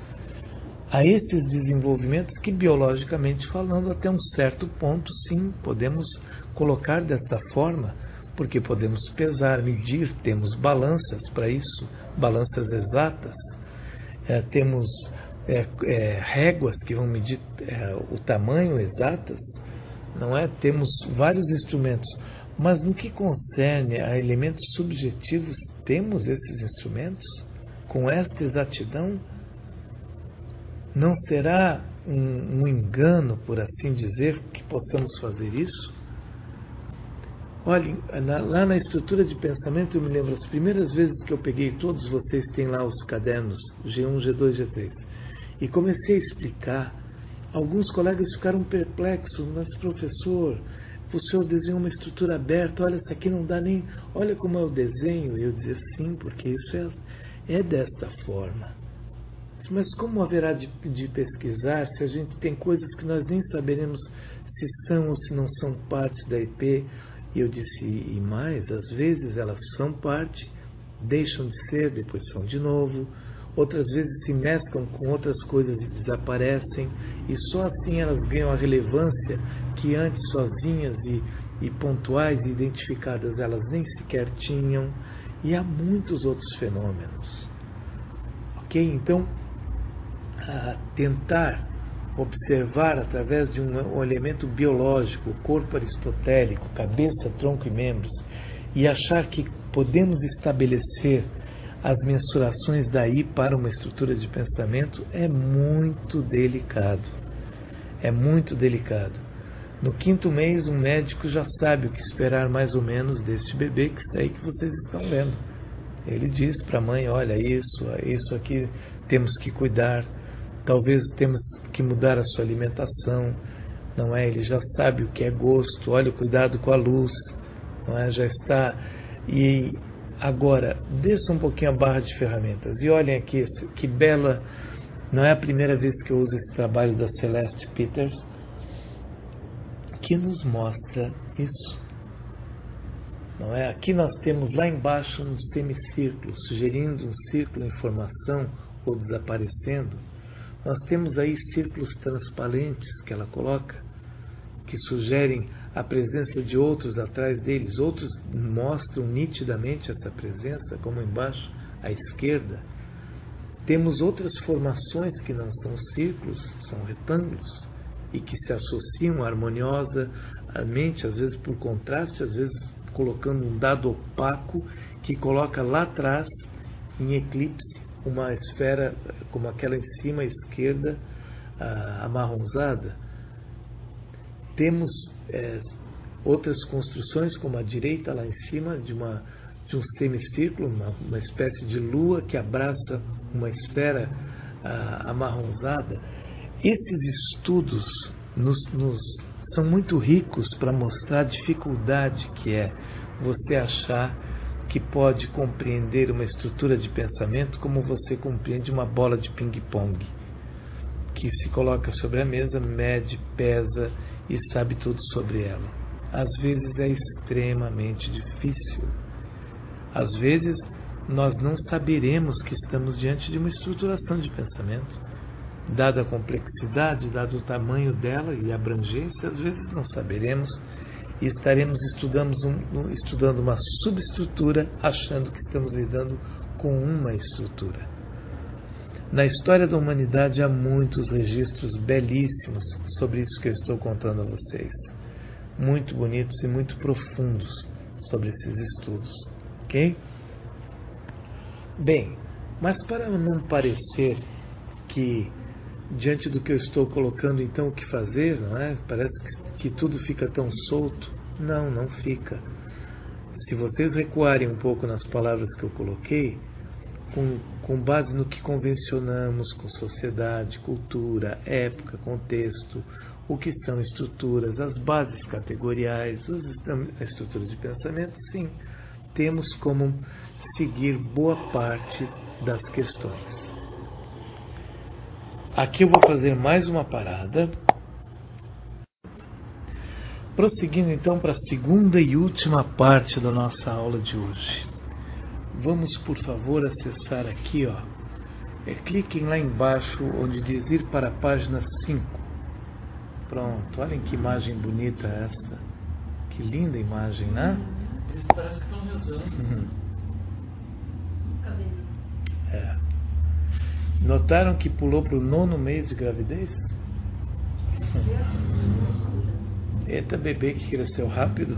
a esses desenvolvimentos que, biologicamente falando, até um certo ponto, sim, podemos colocar desta forma, porque podemos pesar, medir, temos balanças para isso, balanças exatas, é, temos é, é, réguas que vão medir é, o tamanho exatas, não é? Temos vários instrumentos, mas no que concerne a elementos subjetivos, temos esses instrumentos com esta exatidão? Não será um, um engano, por assim dizer, que possamos fazer isso? Olhem, na, lá na estrutura de pensamento, eu me lembro, as primeiras vezes que eu peguei, todos vocês têm lá os cadernos, G um, G dois, G três, e comecei a explicar, alguns colegas ficaram perplexos, mas professor, o senhor desenhou uma estrutura aberta, olha, essa aqui não dá nem, olha como é o desenho. E eu dizia, sim, porque isso é, é desta forma. Mas como haverá de, de pesquisar se a gente tem coisas que nós nem saberemos se são ou se não são parte da I P? E eu disse, e mais, às vezes elas são parte, deixam de ser, depois são de novo, outras vezes se mesclam com outras coisas e desaparecem, e só assim elas ganham a relevância que antes sozinhas e, e pontuais e identificadas elas nem sequer tinham, e há muitos outros fenômenos. Ok? Então, a tentar observar através de um, um elemento biológico, o corpo aristotélico, cabeça, tronco e membros, e achar que podemos estabelecer as mensurações daí para uma estrutura de pensamento é muito delicado. É muito delicado. No quinto mês, um médico já sabe o que esperar mais ou menos deste bebê que está aí que vocês estão vendo. Ele diz para a mãe, olha, isso, isso aqui temos que cuidar, talvez temos que mudar a sua alimentação, não é? Ele já sabe o que é gosto, olha, cuidado com a luz, não é? Já está. E agora, desça um pouquinho a barra de ferramentas e olhem aqui, que bela, não é a primeira vez que eu uso esse trabalho da Celeste Peters, que nos mostra isso. Não é? Aqui nós temos lá embaixo um semicírculo, sugerindo um círculo em formação ou desaparecendo. Nós temos aí círculos transparentes que ela coloca, que sugerem a presença de outros atrás deles. Outros mostram nitidamente essa presença, como embaixo à esquerda. Temos outras formações que não são círculos, são retângulos, e que se associam harmoniosamente, às vezes por contraste, às vezes colocando um dado opaco que coloca lá atrás, em eclipse, uma esfera como aquela em cima à esquerda, ah, amarronzada. Temos é, outras construções, como a direita lá em cima, de, uma, de um semicírculo, uma, uma espécie de lua que abraça uma esfera ah, amarronzada. Esses estudos nos, nos, são muito ricos para mostrar a dificuldade que é você achar que pode compreender uma estrutura de pensamento como você compreende uma bola de ping-pong, que se coloca sobre a mesa, mede, pesa e sabe tudo sobre ela. Às vezes é extremamente difícil. Às vezes nós não saberemos que estamos diante de uma estruturação de pensamento. Dada a complexidade, dado o tamanho dela e a abrangência, às vezes não saberemos e estaremos estudando, um, estudando uma subestrutura, achando que estamos lidando com uma estrutura. Na história da humanidade há muitos registros belíssimos sobre isso que eu estou contando a vocês. muito bonitos e muito profundos sobre esses estudos, ok? Bem, mas para não parecer que, diante do que eu estou colocando, então, o que fazer, não é? Parece que, que tudo fica tão solto. Não, não fica. Se vocês recuarem um pouco nas palavras que eu coloquei, com, com base no que convencionamos com sociedade, cultura, época, contexto, o que são estruturas, as bases categoriais, a estrutura de pensamento, sim, temos como seguir boa parte das questões. Aqui eu vou fazer mais uma parada, prosseguindo então para a segunda e última parte da nossa aula de hoje. Vamos, por favor, acessar aqui, ó. É, cliquem lá embaixo onde diz ir para a página cinco. Pronto, olhem que imagem bonita essa. Que linda imagem, né? Eles parecem que estão rezando. Uhum. É. Notaram que pulou para o nono mês de gravidez? Eita, bebê que cresceu rápido.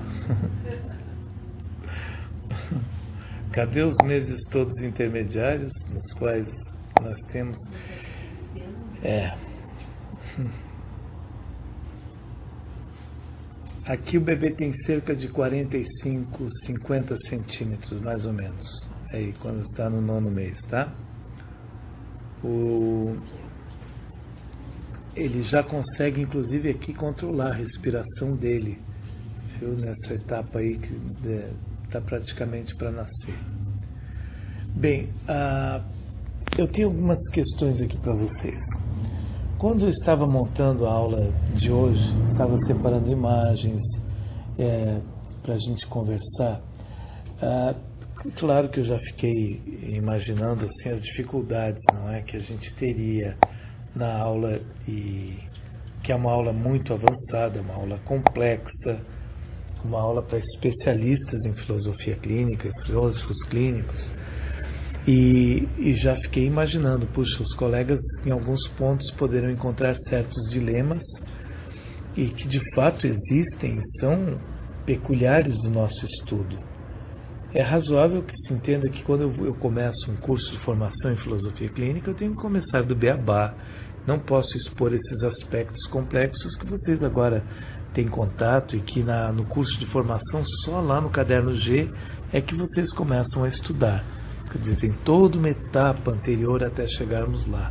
Cadê os meses todos intermediários nos quais nós temos? É. Aqui o bebê tem cerca de quarenta e cinco, cinquenta centímetros, mais ou menos. Aí, quando está no nono mês, tá? O... Ele já consegue, inclusive, aqui controlar a respiração dele, viu? Nessa etapa aí que está praticamente para nascer. Bem, uh, eu tenho algumas questões aqui para vocês. Quando eu estava montando a aula de hoje, estava separando imagens é, para a gente conversar. Uh, claro que eu já fiquei imaginando assim, as dificuldades, não é, que a gente teria na aula, e que é uma aula muito avançada, uma aula complexa, uma aula para especialistas em filosofia clínica, filósofos clínicos, e, e já fiquei imaginando, puxa, os colegas em alguns pontos poderão encontrar certos dilemas e que de fato existem e são peculiares do nosso estudo. É razoável que se entenda que quando eu, eu começo um curso de formação em filosofia clínica, eu tenho que começar do beabá. Não posso expor esses aspectos complexos que vocês agora têm contato e que na, no curso de formação, só lá no caderno G, é que vocês começam a estudar. Quer dizer, tem toda uma etapa anterior até chegarmos lá.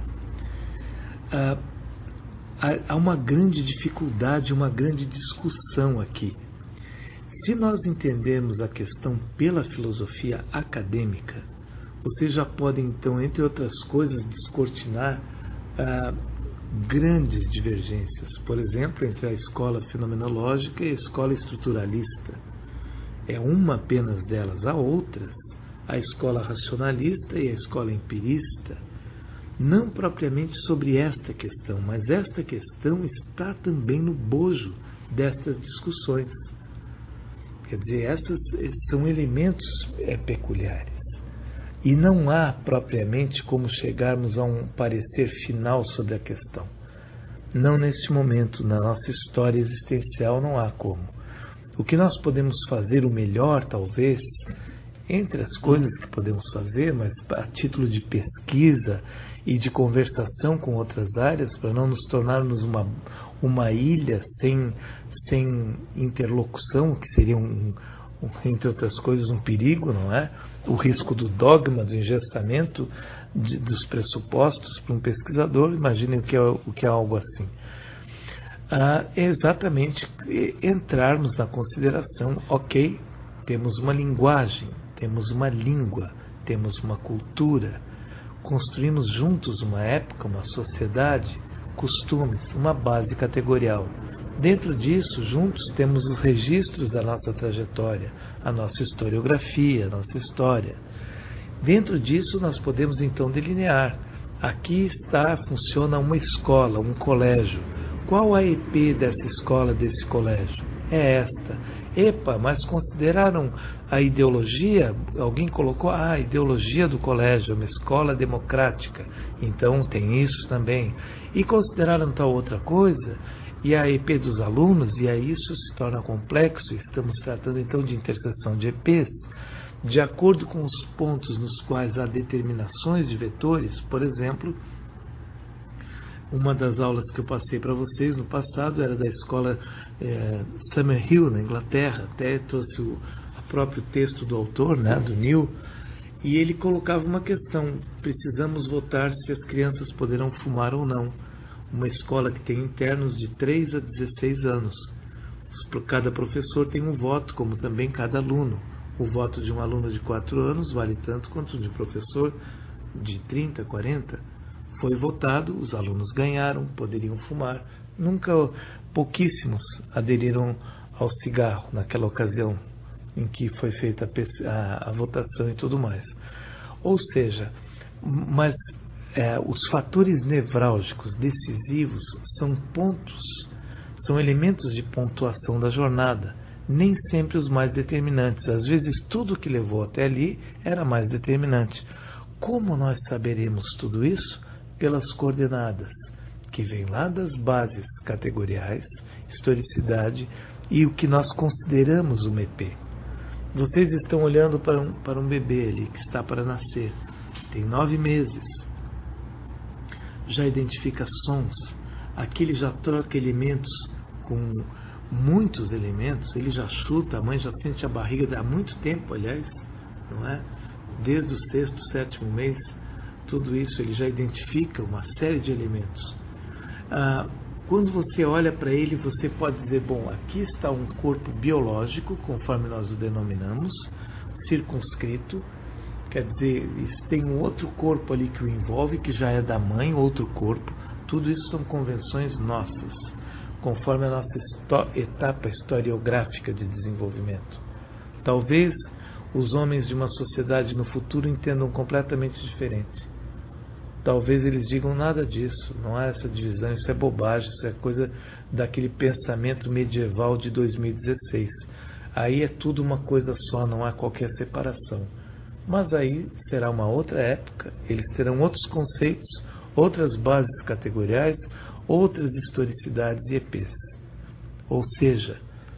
Ah, há uma grande dificuldade, uma grande discussão aqui. Se nós entendermos a questão pela filosofia acadêmica, vocês já podem, então, entre outras coisas, descortinar ah, grandes divergências. Por exemplo, entre a escola fenomenológica e a escola estruturalista. É uma apenas delas. Há outras, a escola racionalista e a escola empirista. Não propriamente sobre esta questão, mas esta questão está também no bojo destas discussões. Quer dizer, esses são elementos é, peculiares. E não há propriamente como chegarmos a um parecer final sobre a questão. Não neste momento, na nossa história existencial, não há como. O que nós podemos fazer, o melhor talvez, entre as coisas que podemos fazer, mas a título de pesquisa e de conversação com outras áreas, para não nos tornarmos uma, uma ilha sem, sem interlocução, que seria, um, um, entre outras coisas, um perigo, não é? O risco do dogma, do engestamento de, dos pressupostos para um pesquisador, imaginem o que é, o que é algo assim. Ah, é exatamente entrarmos na consideração, ok, temos uma linguagem, temos uma língua, temos uma cultura, construímos juntos uma época, uma sociedade, costumes, uma base categorial. Dentro disso, juntos, temos os registros da nossa trajetória, a nossa historiografia, a nossa história. Dentro disso, nós podemos então delinear. Aqui está, funciona uma escola, um colégio. Qual a E P dessa escola, desse colégio? é esta. Epa, mas consideraram a ideologia? Alguém colocou, ah, a ideologia do colégio, uma escola democrática, então tem isso também. E consideraram tal outra coisa, e a E P dos alunos, e aí isso se torna complexo, estamos tratando então de interseção de E Ps, de acordo com os pontos nos quais há determinações de vetores. Por exemplo, uma das aulas que eu passei para vocês no passado era da escola é, Summerhill, na Inglaterra, até trouxe o a próprio texto do autor, né, do Neil, e ele colocava uma questão: precisamos votar se as crianças poderão fumar ou não. Uma escola que tem internos de três a dezesseis anos. Cada professor tem um voto, como também cada aluno. O voto de um aluno de quatro anos vale tanto quanto o de um professor de trinta, quarenta. Foi votado, os alunos ganharam, poderiam fumar. Nunca, pouquíssimos aderiram ao cigarro naquela ocasião em que foi feita a, a, a votação e tudo mais. Ou seja, mas é, os fatores nevrálgicos decisivos são pontos, são elementos de pontuação da jornada, nem sempre os mais determinantes. Às vezes tudo que levou até ali era mais determinante. Como nós saberemos tudo isso? Pelas coordenadas, que vêm lá das bases categoriais, historicidade e o que nós consideramos uma E P. Vocês estão olhando para um, para um bebê ali que está para nascer, tem nove meses, já identifica sons, aqui ele já troca elementos com muitos elementos, ele já chuta, a mãe já sente a barriga há muito tempo, aliás, não é? Desde o sexto, sétimo mês, tudo isso ele já identifica uma série de elementos. Ah, quando você olha para ele, você pode dizer, bom, aqui está um corpo biológico, conforme nós o denominamos, circunscrito, quer dizer, tem um outro corpo ali que o envolve, que já é da mãe, outro corpo. Tudo isso são convenções nossas, conforme a nossa histó- etapa historiográfica de desenvolvimento. Talvez os homens de uma sociedade no futuro entendam completamente diferente. Talvez eles digam nada disso, não há essa divisão, isso é bobagem, isso é coisa daquele pensamento medieval de dois mil e dezesseis. Aí é tudo uma coisa só, não há qualquer separação. Mas aí será uma outra época, eles terão outros conceitos, outras bases categoriais, outras historicidades e E Ps. Ou seja,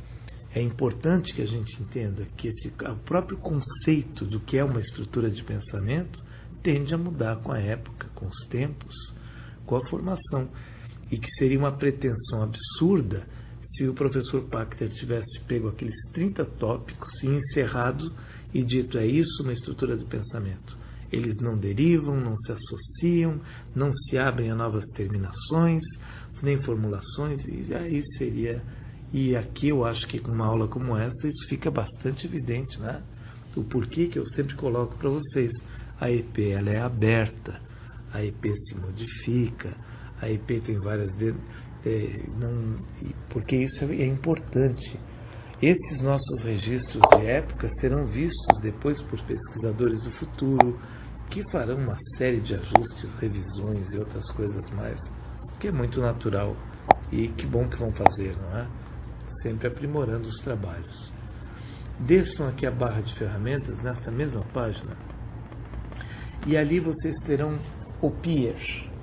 é importante que a gente entenda que esse, o próprio conceito do que é uma estrutura de pensamento tende a mudar com a época, com os tempos, com a formação. E que seria uma pretensão absurda se o professor Pachter tivesse pego aqueles trinta tópicos e encerrado e dito, é isso uma estrutura de pensamento. Eles não derivam, não se associam, não se abrem a novas terminações, nem formulações, e aí seria... E aqui eu acho que com uma aula como essa isso fica bastante evidente, né? O porquê que eu sempre coloco para vocês. A E P ela é aberta, a E P se modifica, a E P tem várias... De, é, não, porque isso é, é importante. Esses nossos registros de época serão vistos depois por pesquisadores do futuro, que farão uma série de ajustes, revisões e outras coisas mais, que é muito natural. E que bom que vão fazer, não é? Sempre aprimorando os trabalhos. Desçam aqui a barra de ferramentas, nessa mesma página, e ali vocês terão o Pier.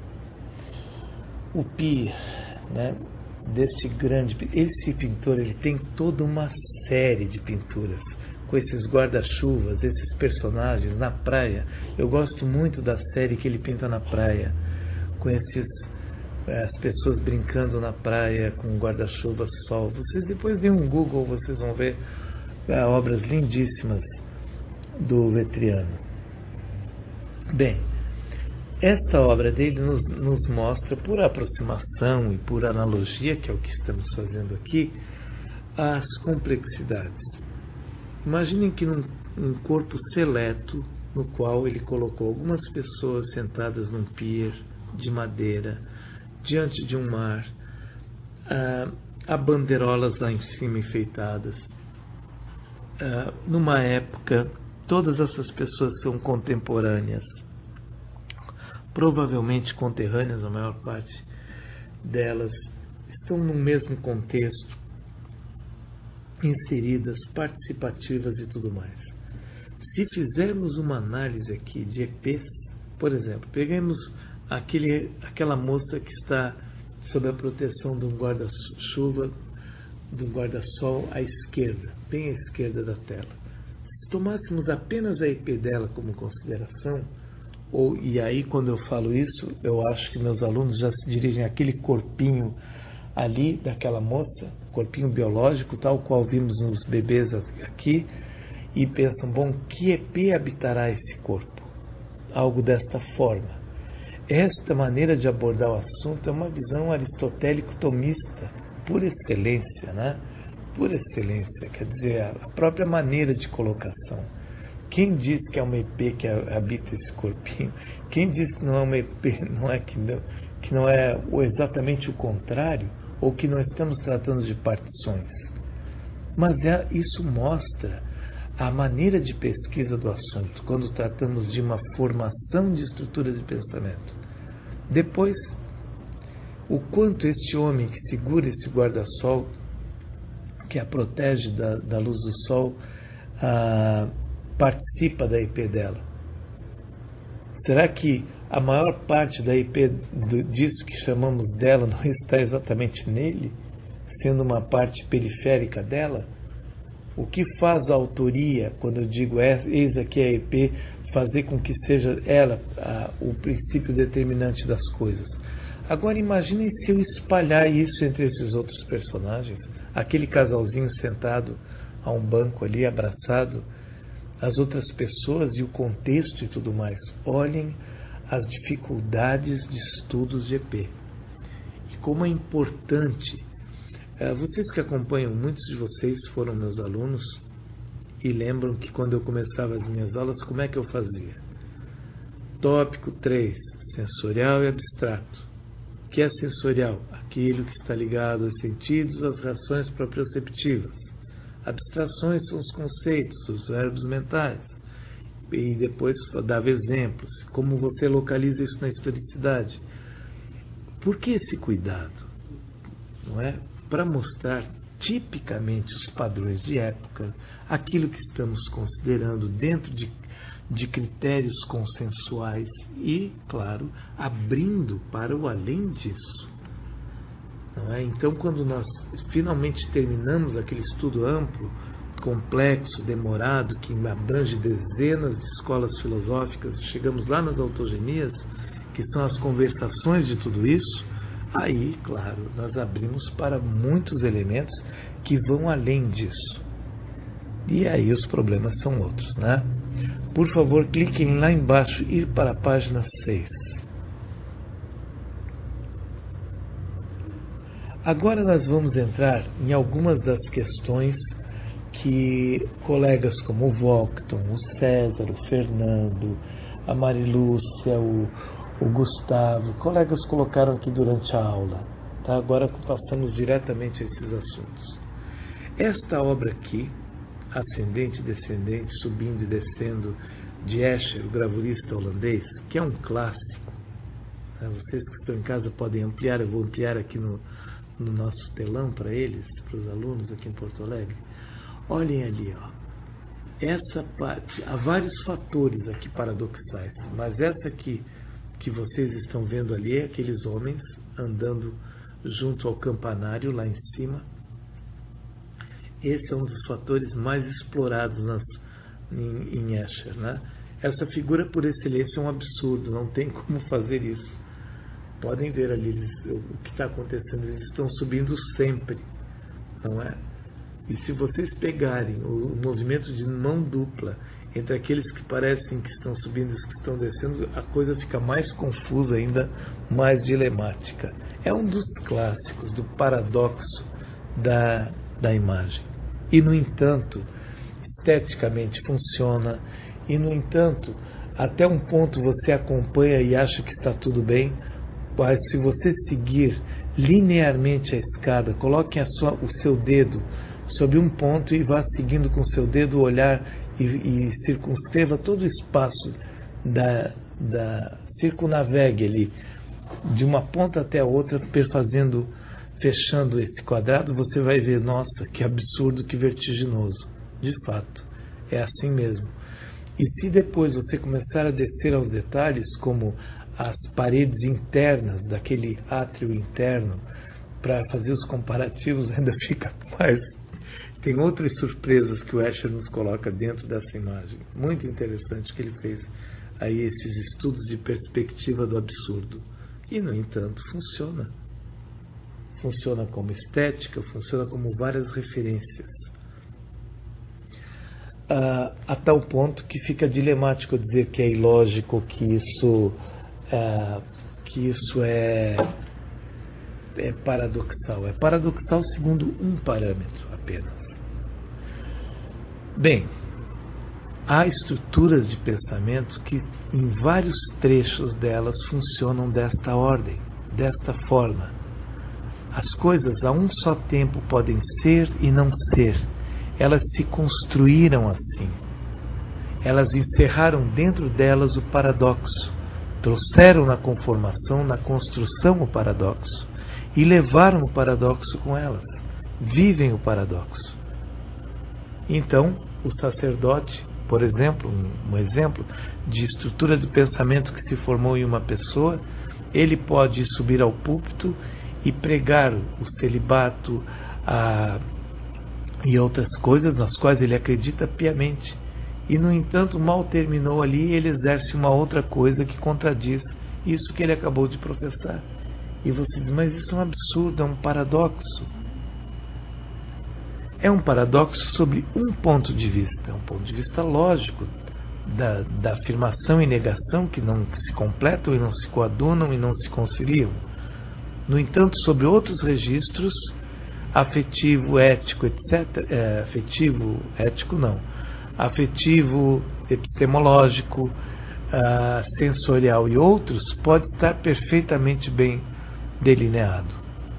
O Pier, né, deste grande... Esse pintor, ele tem toda uma série de pinturas, com esses guarda-chuvas, esses personagens na praia. Eu gosto muito da série que ele pinta na praia, com esses... as pessoas brincando na praia com guarda-chuva, sol. Vocês depois deem um Google, vocês vão ver é, obras lindíssimas do Vetriano. Bem, esta obra dele nos, nos mostra, por aproximação e por analogia, que é o que estamos fazendo aqui, as complexidades. Imaginem que num um corpo seleto, no qual ele colocou algumas pessoas sentadas num pier de madeira, diante de um mar, ah, há bandeirolas lá em cima enfeitadas. Ah, numa época, todas essas pessoas são contemporâneas, provavelmente conterrâneas, a maior parte delas estão no mesmo contexto, inseridas, participativas e tudo mais. Se fizermos uma análise aqui de E Pês, por exemplo, peguemos aquele, aquela moça que está sob a proteção de um guarda-chuva, de um guarda-sol à esquerda, bem à esquerda da tela. Se tomássemos apenas a E P dela como consideração, ou, e aí quando eu falo isso, eu acho que meus alunos já se dirigem àquele corpinho ali daquela moça, corpinho biológico, tal qual vimos nos bebês aqui, e pensam, bom, que E P habitará esse corpo? Algo desta forma. Esta maneira de abordar o assunto é uma visão aristotélico-tomista, por excelência, né? Por excelência, quer dizer, a própria maneira de colocação. Quem diz que é uma E P que habita esse corpinho? Quem diz que não é uma E P, não é que não, que não é exatamente o contrário, ou que não estamos tratando de partições? Mas é, isso mostra a maneira de pesquisa do assunto, quando tratamos de uma formação de estrutura de pensamento. Depois, o quanto este homem que segura esse guarda-sol, que a protege da, da luz do sol, ah, participa da E P dela. Será que a maior parte da E P do, disso que chamamos dela não está exatamente nele, sendo uma parte periférica dela? O que faz a autoria, quando eu digo eis aqui a E P, fazer com que seja ela a, o princípio determinante das coisas? Agora imaginem se eu espalhar isso entre esses outros personagens, aquele casalzinho sentado a um banco ali, abraçado, as outras pessoas e o contexto e tudo mais. Olhem as dificuldades de estudos de E P. E como é importante. Vocês que acompanham, muitos de vocês foram meus alunos e lembram que quando eu começava as minhas aulas, como é que eu fazia? Tópico três, sensorial e abstrato. O que é sensorial? Aquilo que está ligado aos sentidos, às reações proprioceptivas. Abstrações são os conceitos, os verbos mentais. E depois dava exemplos. Como você localiza isso na historicidade? Por que esse cuidado? Não é? Para mostrar tipicamente os padrões de época, aquilo que estamos considerando dentro de, de critérios consensuais e, claro, abrindo para o além disso. Não é? Então, quando nós finalmente terminamos aquele estudo amplo, complexo, demorado, que abrange dezenas de escolas filosóficas, chegamos lá nas autogenias, que são as conversações de tudo isso, aí, claro, nós abrimos para muitos elementos que vão além disso. E aí os problemas são outros, né? Por favor, cliquem lá embaixo, ir para a página seis. Agora nós vamos entrar em algumas das questões que colegas como o Vocton, o César, o Fernando, a Marilúcia, o o Gustavo, colegas colocaram aqui durante a aula. Tá? Agora passamos diretamente a esses assuntos. Esta obra aqui, Ascendente, Descendente, Subindo e Descendo, de Escher, o gravurista holandês, que é um clássico. Né? Vocês que estão em casa podem ampliar, eu vou ampliar aqui no, no nosso telão para eles, para os alunos aqui em Porto Alegre. Olhem ali, ó. Essa parte, há vários fatores aqui paradoxais, mas essa aqui que vocês estão vendo ali é aqueles homens andando junto ao campanário lá em cima. Esse é um dos fatores mais explorados nas, em, em Escher, né? Essa figura por excelência é um absurdo, não tem como fazer isso. Podem ver ali eles, o que está acontecendo, eles estão subindo sempre, não é? E se vocês pegarem o movimento de mão dupla entre aqueles que parecem que estão subindo e os que estão descendo, a coisa fica mais confusa ainda, mais dilemática. É um dos clássicos do paradoxo da, da imagem. E, no entanto, esteticamente funciona. E, no entanto, até um ponto você acompanha e acha que está tudo bem, mas se você seguir linearmente a escada, coloque a sua, o seu dedo sobre um ponto e vá seguindo com o seu dedo o olhar e, e circunscreva todo o espaço da, da circunnavegue ali, de uma ponta até a outra, perfazendo fechando esse quadrado, você vai ver, nossa, que absurdo, que vertiginoso. De fato, é assim mesmo. E se depois você começar a descer aos detalhes, como as paredes internas daquele átrio interno, para fazer os comparativos, ainda fica mais. Tem outras surpresas que o Escher nos coloca dentro dessa imagem. Muito interessante que ele fez aí esses estudos de perspectiva do absurdo. E, no entanto, funciona. Funciona como estética, funciona como várias referências. Ah, a tal ponto que fica dilemático dizer que é ilógico, que isso, ah, que isso é, é paradoxal. É paradoxal segundo um parâmetro apenas. Bem, há estruturas de pensamento que, em vários trechos delas, funcionam desta ordem, desta forma. As coisas a um só tempo podem ser e não ser. Elas se construíram assim. Elas encerraram dentro delas o paradoxo, trouxeram na conformação, na construção o paradoxo, e levaram o paradoxo com elas. Vivem o paradoxo. Então, o sacerdote, por exemplo, um, um exemplo de estrutura de pensamento que se formou em uma pessoa, ele pode subir ao púlpito e pregar o celibato a, e outras coisas nas quais ele acredita piamente. E, no entanto, mal terminou ali, ele exerce uma outra coisa que contradiz isso que ele acabou de professar. E você diz, mas isso é um absurdo, é um paradoxo. É um paradoxo sobre um ponto de vista, é um ponto de vista lógico, da, da afirmação e negação que não se completam e não se coadunam e não se conciliam. No entanto, sobre outros registros, afetivo, ético, etcétera, é, afetivo, ético não, afetivo, epistemológico, uh, sensorial e outros, pode estar perfeitamente bem delineado.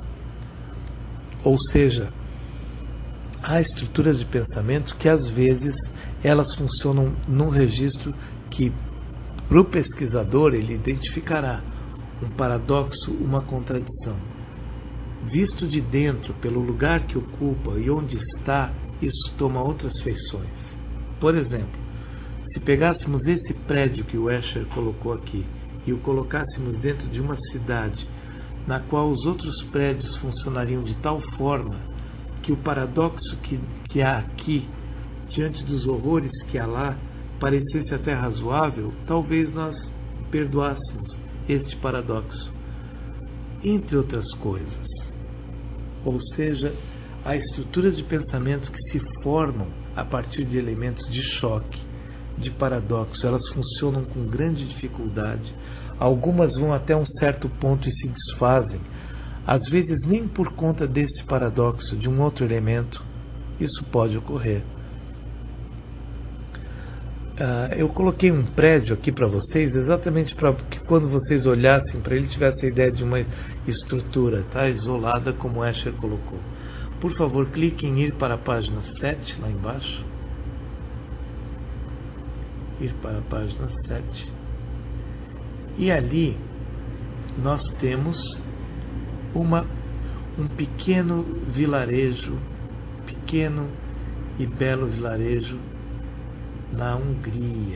Ou seja, há estruturas de pensamento que às vezes elas funcionam num registro que, para o pesquisador, ele identificará um paradoxo, uma contradição. Visto de dentro, pelo lugar que ocupa e onde está, isso toma outras feições. Por exemplo, se pegássemos esse prédio que o Escher colocou aqui e o colocássemos dentro de uma cidade na qual os outros prédios funcionariam de tal forma que o paradoxo que, que há aqui, diante dos horrores que há lá, parecesse até razoável, talvez nós perdoássemos este paradoxo, entre outras coisas. Ou seja, há estruturas de pensamento que se formam a partir de elementos de choque, de paradoxo. Elas funcionam com grande dificuldade. Algumas vão até um certo ponto e se desfazem. Às vezes, nem por conta desse paradoxo, de um outro elemento, isso pode ocorrer. Uh, eu coloquei um prédio aqui para vocês, exatamente para que quando vocês olhassem para ele, tivessem a ideia de uma estrutura, tá, isolada, como o Escher colocou. Por favor, clique em ir para a página sete, lá embaixo. Ir para a página sete. E ali nós temos uma, um pequeno vilarejo, pequeno e belo vilarejo na Hungria.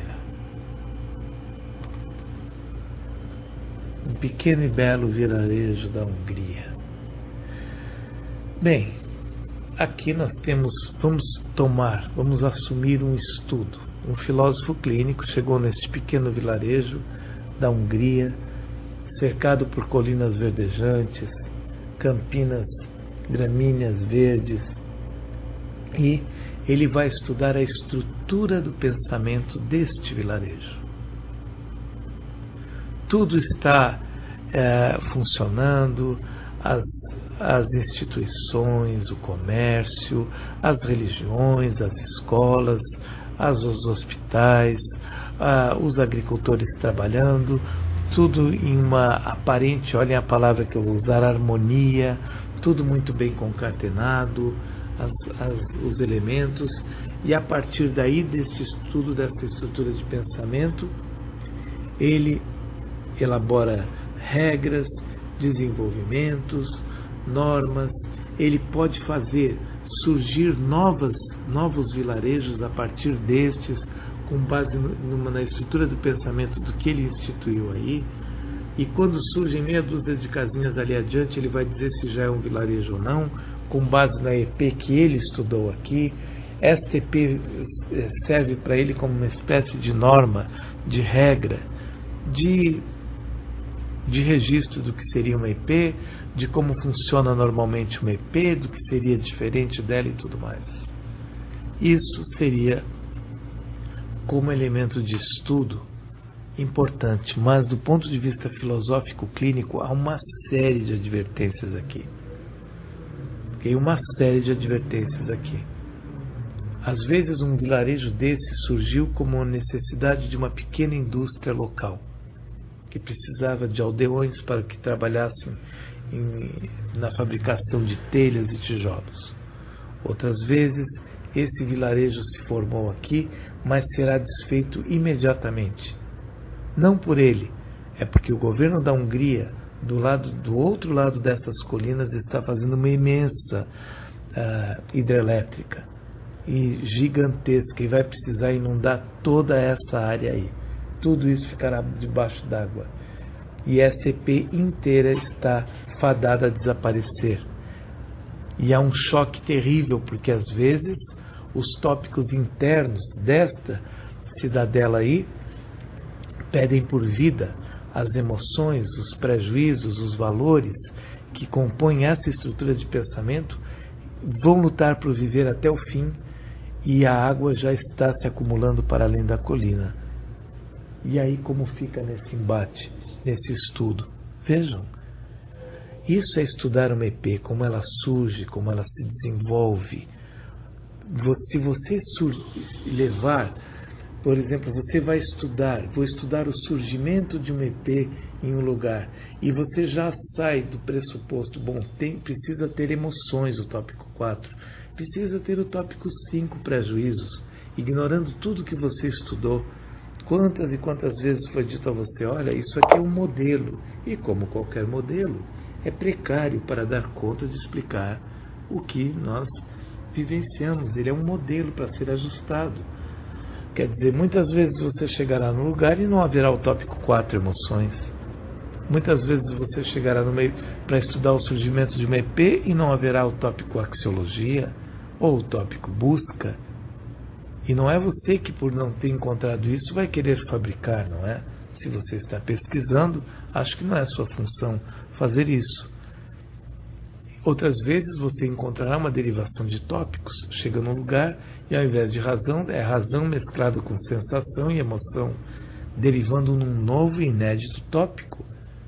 Um pequeno e belo vilarejo da Hungria. Bem, aqui nós temos, vamos tomar, vamos assumir um estudo. Um filósofo clínico chegou neste pequeno vilarejo da Hungria, cercado por colinas verdejantes, campinas gramíneas verdes, e ele vai estudar a estrutura do pensamento deste vilarejo. Tudo está é, funcionando, as, as instituições, o comércio, as religiões, as escolas, as, os hospitais, ah, os agricultores trabalhando, tudo em uma aparente, olhem a palavra que eu vou usar, harmonia, tudo muito bem concatenado, as, as, os elementos, e a partir daí, desse estudo, dessa estrutura de pensamento, ele elabora regras, desenvolvimentos, normas, ele pode fazer surgir novas, novos vilarejos a partir destes, com base numa, na estrutura do pensamento do que ele instituiu aí. E quando surgem meia dúzia de casinhas ali adiante, ele vai dizer se já é um vilarejo ou não, com base na E P que ele estudou aqui. Esta E P serve para ele como uma espécie de norma, de regra, de, de registro do que seria uma E P, de como funciona normalmente uma E P, do que seria diferente dela e tudo mais. Isso seria como elemento de estudo importante, mas do ponto de vista filosófico clínico há uma série de advertências aqui. Tem uma série de advertências aqui. Às vezes um vilarejo desse surgiu como uma necessidade de uma pequena indústria local, que precisava de aldeões para que trabalhassem em, na fabricação de telhas e tijolos. Outras vezes esse vilarejo se formou aqui, mas será desfeito imediatamente. Não por ele, é porque o governo da Hungria, do, lado, do outro lado dessas colinas, está fazendo uma imensa uh, hidrelétrica e gigantesca, e vai precisar inundar toda essa área aí. Tudo isso ficará debaixo d'água. E essa E P inteira está fadada a desaparecer. E há um choque terrível, porque às vezes os tópicos internos desta cidadela aí pedem por vida as emoções, os prejuízos, os valores que compõem essa estrutura de pensamento, vão lutar por viver até o fim, e a água já está se acumulando para além da colina. E aí como fica nesse embate, nesse estudo? Vejam, isso é estudar uma E P, como ela surge, como ela se desenvolve. Se você levar, por exemplo, você vai estudar, vou estudar o surgimento de uma E P em um lugar, e você já sai do pressuposto, bom, tem, precisa ter emoções, o tópico quatro, precisa ter o tópico cinco, prejuízos, ignorando tudo que você estudou. Quantas e quantas vezes foi dito a você, olha, isso aqui é um modelo, e como qualquer modelo, é precário para dar conta de explicar o que nós vivenciamos. Ele é um modelo para ser ajustado. Quer dizer, muitas vezes você chegará no lugar e não haverá o tópico quatro, emoções. Muitas vezes você chegará no meio para estudar o surgimento de uma E P e não haverá o tópico axiologia ou o tópico busca. E não é você que, por não ter encontrado isso, vai querer fabricar, não é? Se você está pesquisando, acho que não é sua função fazer isso. Outras vezes você encontrará uma derivação de tópicos, chega num lugar e ao invés de razão, é razão mesclada com sensação e emoção, derivando num novo e inédito tópico.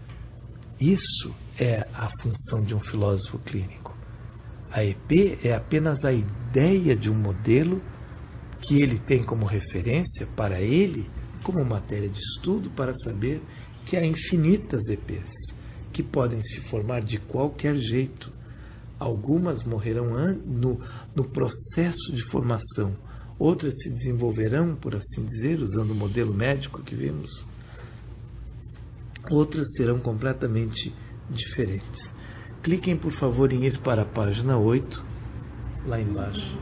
Isso é a função de um filósofo clínico. A E P é apenas a ideia de um modelo que ele tem como referência para ele, como matéria de estudo, para saber que há infinitas E Ps, que podem se formar de qualquer jeito. Algumas morrerão no, no processo de formação, outras se desenvolverão, por assim dizer, usando o modelo médico que vimos, outras serão completamente diferentes. Cliquem, por favor, em ir para a página oito, lá embaixo.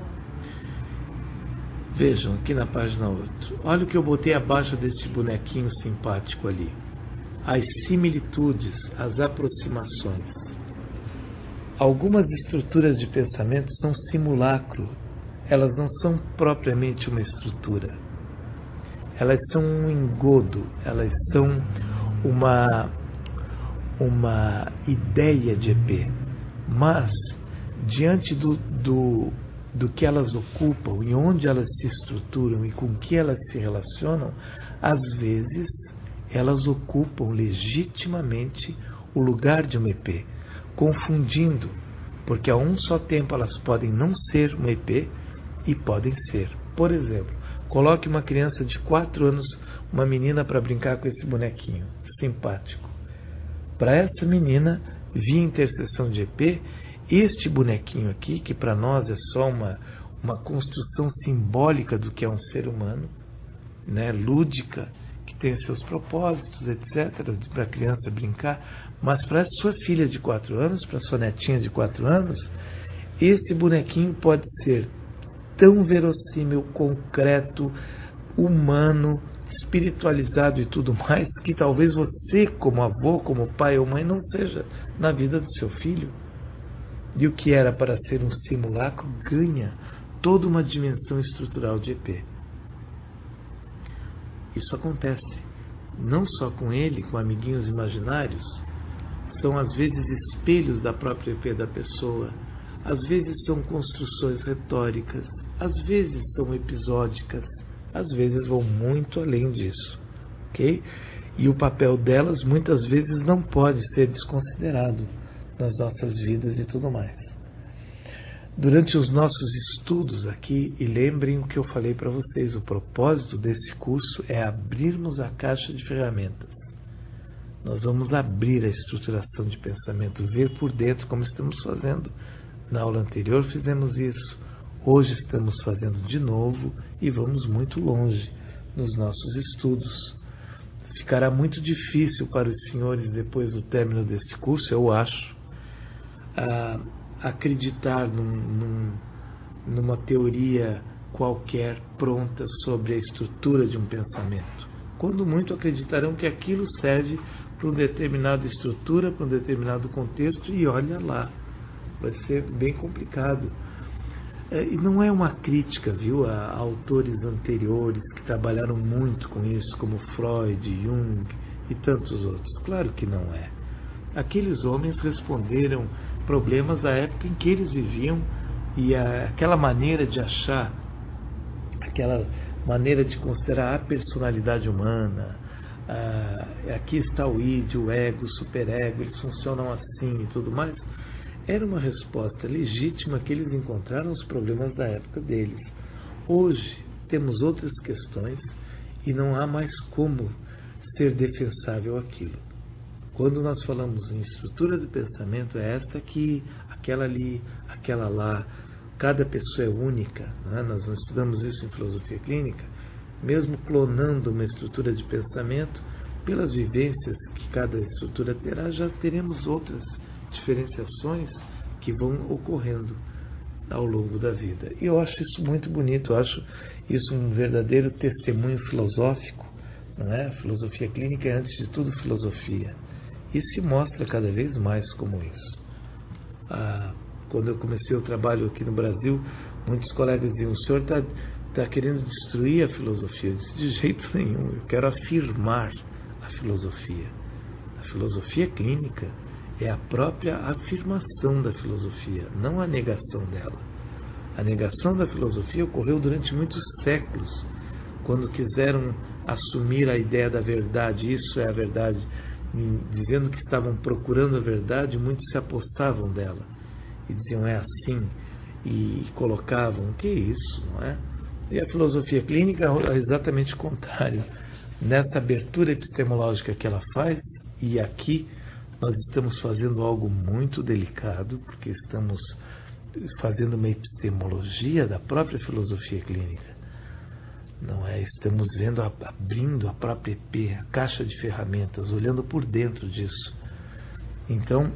Vejam, aqui na página oito. Olha o que eu botei abaixo deste bonequinho simpático ali. As similitudes, as aproximações. Algumas estruturas de pensamento são simulacro. Elas não são propriamente uma estrutura. Elas são um engodo. Elas são uma, uma ideia de E P. Mas, diante do... do do que elas ocupam e onde elas se estruturam e com que elas se relacionam, às vezes elas ocupam legitimamente o lugar de uma E P, confundindo, porque a um só tempo elas podem não ser uma E P e podem ser. Por exemplo, coloque uma criança de quatro anos, uma menina, para brincar com esse bonequinho simpático. Para essa menina, via interseção de E P, este bonequinho aqui, que para nós é só uma, uma construção simbólica do que é um ser humano, né, lúdica, que tem seus propósitos, etcétera, para a criança brincar, mas para a sua filha de quatro anos, para a sua netinha de quatro anos, esse bonequinho pode ser tão verossímil, concreto, humano, espiritualizado e tudo mais, que talvez você, como avô, como pai ou mãe, não seja na vida do seu filho. E o que era para ser um simulacro ganha toda uma dimensão estrutural de E P. Isso acontece não só com ele, com amiguinhos imaginários, são às vezes espelhos da própria E P da pessoa, às vezes são construções retóricas, às vezes são episódicas, às vezes vão muito além disso, ok? E o papel delas muitas vezes não pode ser desconsiderado nas nossas vidas e tudo mais. Durante os nossos estudos aqui, e lembrem o que eu falei para vocês, o propósito desse curso é abrirmos a caixa de ferramentas. Nós vamos abrir a estruturação de pensamento, ver por dentro como estamos fazendo. Na aula anterior fizemos isso, hoje estamos fazendo de novo e vamos muito longe nos nossos estudos. Ficará muito difícil para os senhores, depois do término desse curso, eu acho, a acreditar num, num, numa teoria qualquer pronta sobre a estrutura de um pensamento. Quando muito acreditarão que aquilo serve para uma determinada estrutura, para um determinado contexto, e olha lá, vai ser bem complicado. É, e não é uma crítica, viu, a autores anteriores que trabalharam muito com isso, como Freud, Jung e tantos outros. Claro que não é. Aqueles homens responderam problemas à época em que eles viviam, e a, aquela maneira de achar, aquela maneira de considerar a personalidade humana, a, aqui está o id, o ego, o superego, eles funcionam assim e tudo mais, era uma resposta legítima que eles encontraram aos problemas da época deles. Hoje temos outras questões e não há mais como ser defensável aquilo. Quando nós falamos em estrutura de pensamento, é esta aqui, aquela ali, aquela lá. Cada pessoa é única, né? Nós não estudamos isso em filosofia clínica. Mesmo clonando uma estrutura de pensamento, pelas vivências que cada estrutura terá, já teremos outras diferenciações que vão ocorrendo ao longo da vida. E eu acho isso muito bonito, eu acho isso um verdadeiro testemunho filosófico, não é? A filosofia clínica é, antes de tudo, filosofia. E se mostra cada vez mais como isso. Ah, quando eu comecei o trabalho aqui no Brasil, muitos colegas diziam: o senhor está tá querendo destruir a filosofia. Eu disse: de jeito nenhum, eu quero afirmar a filosofia. A filosofia clínica é a própria afirmação da filosofia, não a negação dela. A negação da filosofia ocorreu durante muitos séculos, quando quiseram assumir a ideia da verdade, isso é a verdade, dizendo que estavam procurando a verdade, muitos se apostavam dela e diziam: é assim, e colocavam: que isso, não é? E a filosofia clínica é exatamente o contrário. Nessa abertura epistemológica que ela faz, e aqui nós estamos fazendo algo muito delicado, porque estamos fazendo uma epistemologia da própria filosofia clínica. Não é? Estamos vendo, abrindo a própria E P, a caixa de ferramentas, olhando por dentro disso. Então,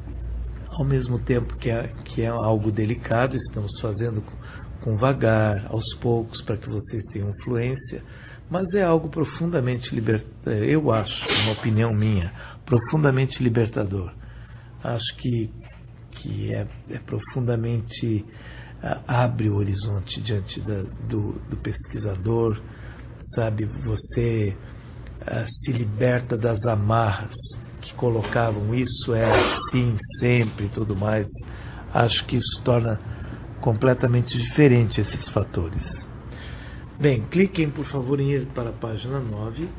ao mesmo tempo que é, que é algo delicado, estamos fazendo com, com vagar, aos poucos, para que vocês tenham influência, mas é algo profundamente libertador, eu acho, uma opinião minha, profundamente libertador. Acho que, que é, é profundamente, uh, abre o horizonte diante da, do, do pesquisador, sabe? Você uh, se liberta das amarras que colocavam isso é assim sempre e tudo mais. Acho que isso torna completamente diferente esses fatores. Bem, cliquem por favor em ir para a página nove,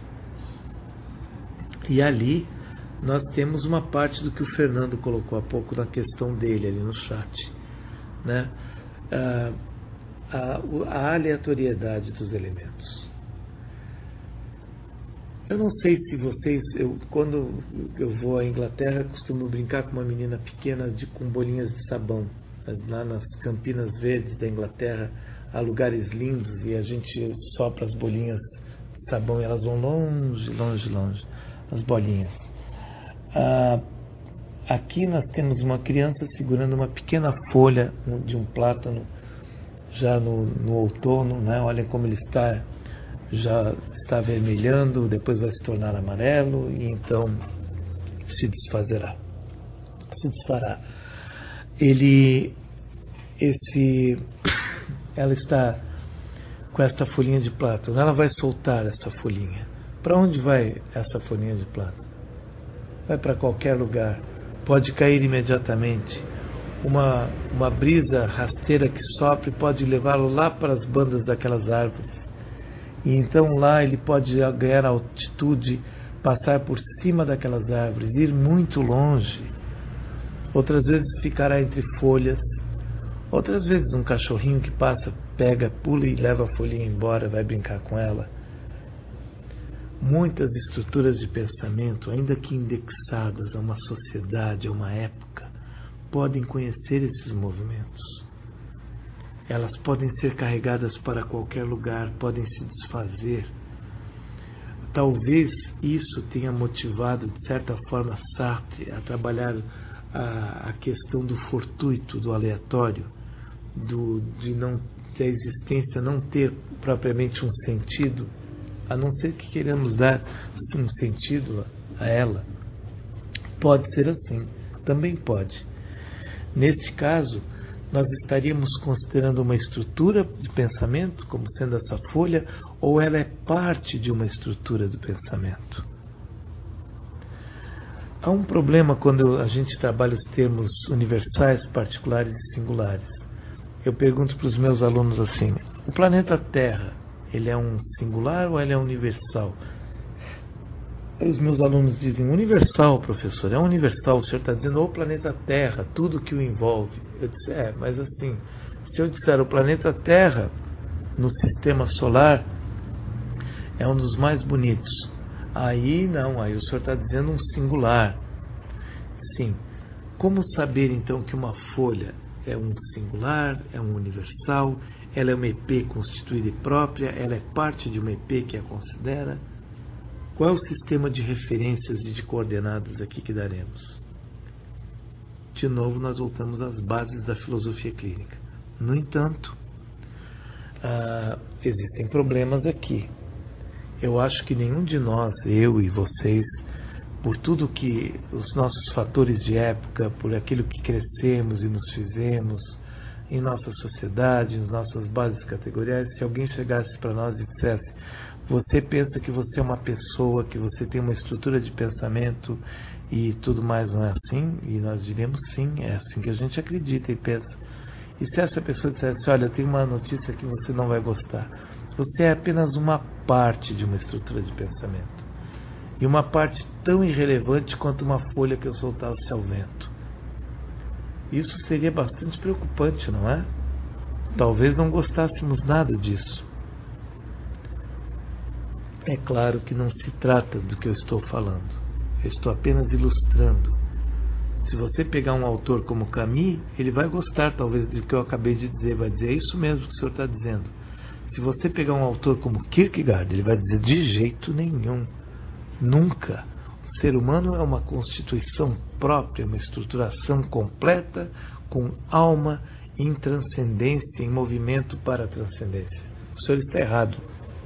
e ali nós temos uma parte do que o Fernando colocou há pouco na questão dele ali no chat, né? a, a, a aleatoriedade dos elementos. Eu não sei se vocês, eu, quando eu vou à Inglaterra, costumo brincar com uma menina pequena de, com bolinhas de sabão. Lá nas Campinas Verdes da Inglaterra, há lugares lindos e a gente sopra as bolinhas de sabão e elas vão longe, longe, longe, as bolinhas. Ah, aqui nós temos uma criança segurando uma pequena folha de um plátano já no, no outono, né? Olha como ele está, já está avermelhando, depois vai se tornar amarelo e então se desfazerá, se desfará. Ele, esse, ela está com esta folhinha de plátano, ela vai soltar essa folhinha. Para onde vai essa folhinha de plátano? Vai para qualquer lugar, pode cair imediatamente. Uma, uma brisa rasteira que sopra pode levá-lo lá para as bandas daquelas árvores. E então lá ele pode ganhar altitude, passar por cima daquelas árvores, ir muito longe. Outras vezes ficará entre folhas. Outras vezes um cachorrinho que passa, pega, pula e leva a folhinha embora, vai brincar com ela. Muitas estruturas de pensamento, ainda que indexadas a uma sociedade, a uma época, podem conhecer esses movimentos. Elas podem ser carregadas para qualquer lugar, podem se desfazer. Talvez isso tenha motivado, de certa forma, Sartre a trabalhar a, a questão do fortuito, do aleatório, do, de, não, de a existência não ter propriamente um sentido, a não ser que queiramos dar um sentido a ela. Pode ser assim, também pode. Neste caso, nós estaríamos considerando uma estrutura de pensamento como sendo essa folha, ou ela é parte de uma estrutura do pensamento? Há um problema quando a gente trabalha os termos universais, particulares e singulares. Eu pergunto para os meus alunos assim: o planeta Terra, ele é um singular ou ele é universal? Os meus alunos dizem: universal, professor, é universal. O senhor está dizendo o planeta Terra, tudo que o envolve. Eu disse: é, mas assim, se eu disser o planeta Terra no sistema solar é um dos mais bonitos, aí não, aí o senhor está dizendo um singular. Sim. Como saber então que uma folha é um singular, é um universal, ela é uma E P constituída e própria, ela é parte de uma E P que a considera? Qual é o sistema de referências e de coordenadas aqui que daremos? De novo, nós voltamos às bases da filosofia clínica. No entanto, ah, existem problemas aqui. Eu acho que nenhum de nós, eu e vocês, por tudo que os nossos fatores de época, por aquilo que crescemos e nos fizemos em nossa sociedade, em nossas bases categoriais, se alguém chegasse para nós e dissesse: você pensa que você é uma pessoa, que você tem uma estrutura de pensamento e tudo mais, não é assim? E nós diríamos: sim, é assim que a gente acredita e pensa. E se essa pessoa dissesse: olha, tem uma notícia que você não vai gostar, você é apenas uma parte de uma estrutura de pensamento, e uma parte tão irrelevante quanto uma folha que eu soltasse ao vento. Isso seria bastante preocupante, não é? Talvez não gostássemos nada disso. É claro que não se trata do que eu estou falando. Eu estou apenas ilustrando. Se você pegar um autor como Camus, ele vai gostar talvez do que eu acabei de dizer, vai dizer: é isso mesmo que o senhor está dizendo. Se você pegar um autor como Kierkegaard, ele vai dizer: de jeito nenhum, nunca. O ser humano é uma constituição própria, uma estruturação completa, com alma em transcendência, em movimento para a transcendência. O senhor está errado.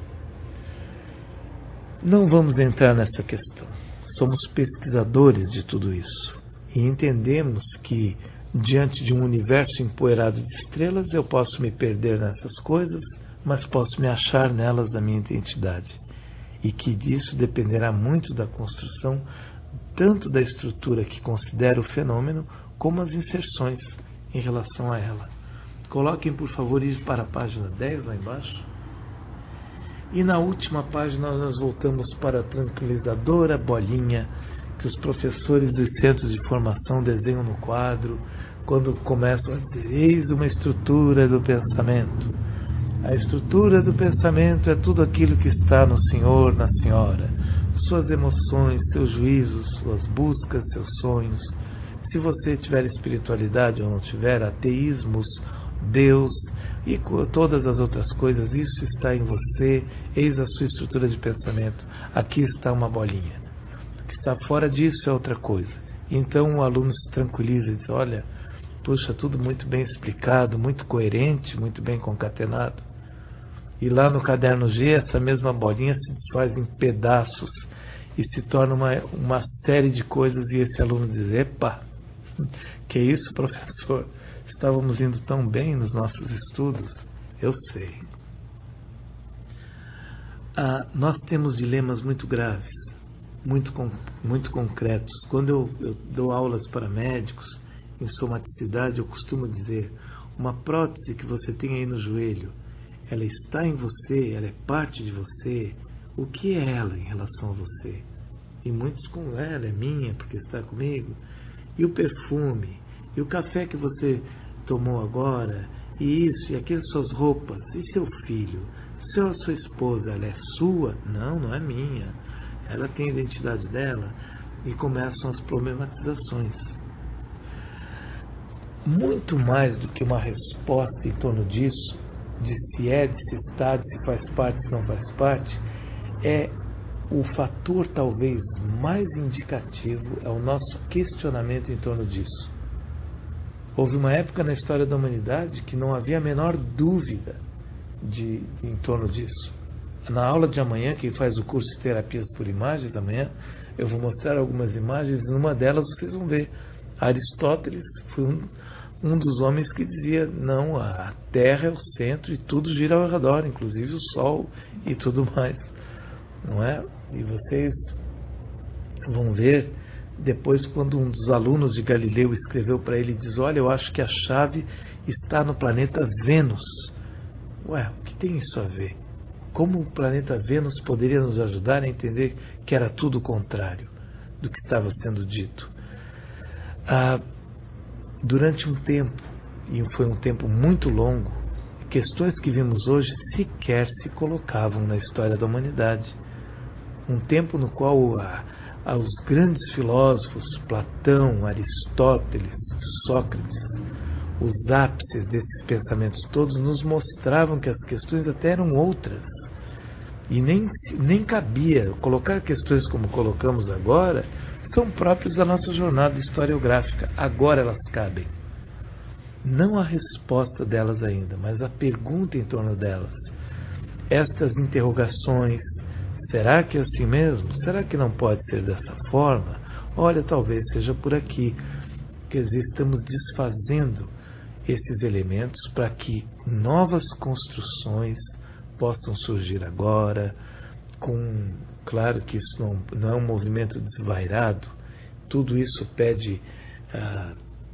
Não vamos entrar nessa questão. Somos pesquisadores de tudo isso e entendemos que, diante de um universo empoeirado de estrelas, eu posso me perder nessas coisas, mas posso me achar nelas da minha identidade. E que disso dependerá muito da construção, tanto da estrutura que considera o fenômeno, como as inserções em relação a ela. Coloquem, por favor, ir para a página dez, lá embaixo. E na última página nós voltamos para a tranquilizadora bolinha que os professores dos centros de formação desenham no quadro, quando começam a dizer: eis uma estrutura do pensamento. A estrutura do pensamento é tudo aquilo que está no senhor, na senhora. Suas emoções, seus juízos, suas buscas, seus sonhos. Se você tiver espiritualidade ou não tiver, ateísmos Deus e todas as outras coisas. Isso está em você, eis a sua estrutura de pensamento. Aqui está uma bolinha. O que está fora disso é outra coisa. Então o aluno se tranquiliza e diz, olha, puxa, tudo muito bem explicado, muito coerente, muito bem concatenado. E lá no caderno G, essa mesma bolinha se desfaz em pedaços e se torna uma, uma série de coisas, e esse aluno diz, epa, que isso, professor? Estávamos indo tão bem nos nossos estudos. Eu sei. Ah, nós temos dilemas muito graves, muito, muito concretos. Quando eu, eu dou aulas para médicos em somaticidade, eu costumo dizer, uma prótese que você tem aí no joelho, ela está em você, ela é parte de você. O que é ela em relação a você? E muitos com ela é minha, porque está comigo. E o perfume, e o café que você tomou agora, e isso, e aquelas suas roupas, e seu filho, seu, sua esposa, ela é sua? Não, não é minha. Ela tem a identidade dela, e começam as problematizações. Muito mais do que uma resposta em torno disso, de se é, de se está, de se faz parte, se não faz parte, é o fator talvez mais indicativo, é o nosso questionamento em torno disso. Houve uma época na história da humanidade que não havia a menor dúvida de, em torno disso. Na aula de amanhã, quem faz o curso de terapias por imagens amanhã, eu vou mostrar algumas imagens, e numa delas vocês vão ver. Aristóteles foi um, um dos homens que dizia, não, a Terra é o centro e tudo gira ao redor, inclusive o Sol e tudo mais. Não é? E vocês vão ver depois quando um dos alunos de Galileu escreveu para ele e diz, olha, eu acho que a chave está no planeta Vênus. Ué, o que tem isso a ver? Como o planeta Vênus poderia nos ajudar a entender que era tudo o contrário do que estava sendo dito? Ah, durante um tempo, e foi um tempo muito longo, questões que vimos hoje sequer se colocavam na história da humanidade. Um tempo no qual a, a, os grandes filósofos, Platão, Aristóteles, Sócrates, os ápices desses pensamentos todos nos mostravam que as questões até eram outras. E nem, nem cabia colocar questões como colocamos agora, são próprias da nossa jornada historiográfica. Agora elas cabem. Não a resposta delas ainda, mas a pergunta em torno delas. Estas interrogações, será que é assim mesmo? Será que não pode ser dessa forma? Olha, talvez seja por aqui. Quer dizer, estamos desfazendo esses elementos para que novas construções possam surgir agora, com, claro que isso não, não é um movimento desvairado, tudo isso pede, ah,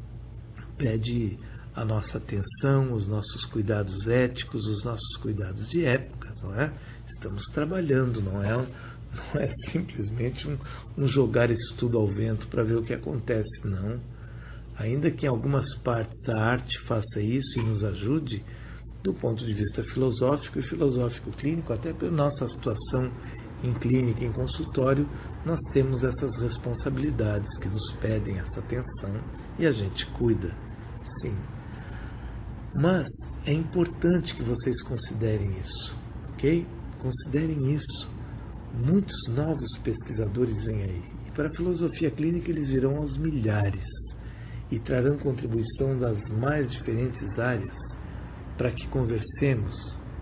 pede a nossa atenção, os nossos cuidados éticos, os nossos cuidados de épocas, não é? Estamos trabalhando, não é, não é simplesmente um, um jogar isso tudo ao vento para ver o que acontece, não. Ainda que em algumas partes a arte faça isso e nos ajude, do ponto de vista filosófico e filosófico clínico, até pela nossa situação em clínica, em consultório, nós temos essas responsabilidades que nos pedem essa atenção e a gente cuida, sim. Mas é importante que vocês considerem isso, ok? Considerem isso. Muitos novos pesquisadores vêm aí. E para a filosofia clínica eles virão aos milhares e trarão contribuição das mais diferentes áreas para que conversemos,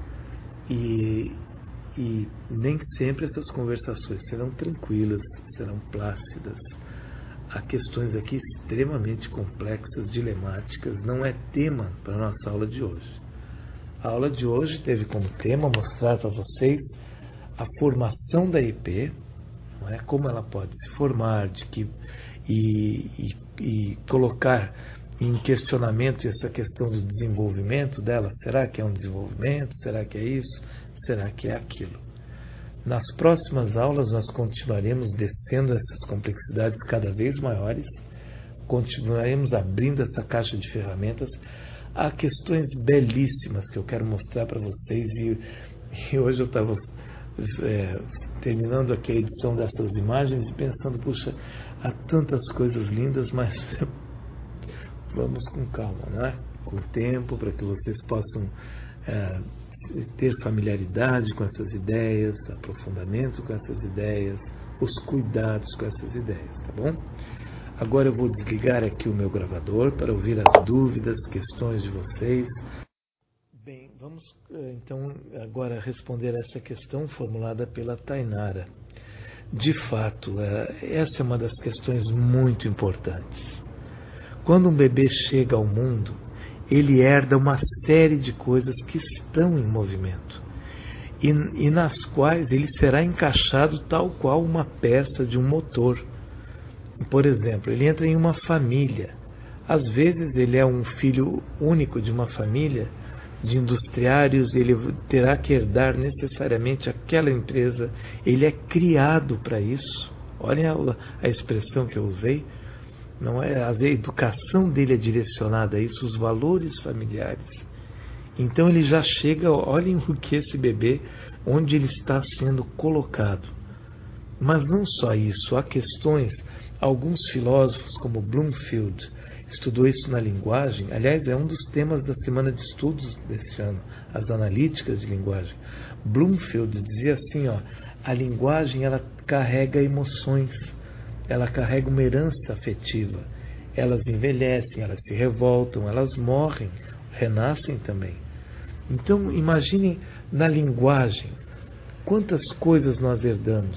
e, e nem sempre essas conversações serão tranquilas, serão plácidas. Há questões aqui extremamente complexas, dilemáticas, não é tema para a nossa aula de hoje. A aula de hoje teve como tema mostrar para vocês a formação da I P, não é? Como ela pode se formar, de que, e, e, e colocar em questionamento essa questão do desenvolvimento dela. Será que é um desenvolvimento? Será que é isso? Será que é aquilo? Nas próximas aulas nós continuaremos descendo essas complexidades cada vez maiores, continuaremos abrindo essa caixa de ferramentas. Há questões belíssimas que eu quero mostrar para vocês, e, e hoje eu estava é, terminando aqui a edição dessas imagens e pensando, puxa, há tantas coisas lindas, mas vamos com calma, não é? Com tempo, para que vocês possam é, ter familiaridade com essas ideias, aprofundamento com essas ideias, os cuidados com essas ideias, tá bom? Agora eu vou desligar aqui o meu gravador para ouvir as dúvidas, questões de vocês. Bem, vamos então agora responder essa questão formulada pela Tainara. De fato, essa é uma das questões muito importantes. Quando um bebê chega ao mundo, ele herda uma série de coisas que estão em movimento e, e nas quais ele será encaixado tal qual uma peça de um motor. Por exemplo, ele entra em uma família. Às vezes ele é um filho único de uma família de industriários, ele terá que herdar necessariamente aquela empresa, ele é criado para isso. Olhem a, a expressão que eu usei, não é? A educação dele é direcionada a isso, os valores familiares. Então ele já chega, olhem o que esse bebê, onde ele está sendo colocado. Mas não só isso, há questões, alguns filósofos como Bloomfield, estudou isso na linguagem, aliás, é um dos temas da semana de estudos desse ano, as analíticas de linguagem. Bloomfield dizia assim, ó, a linguagem ela carrega emoções, ela carrega uma herança afetiva, elas envelhecem, elas se revoltam, elas morrem, renascem também. Então, imaginem na linguagem, quantas coisas nós herdamos.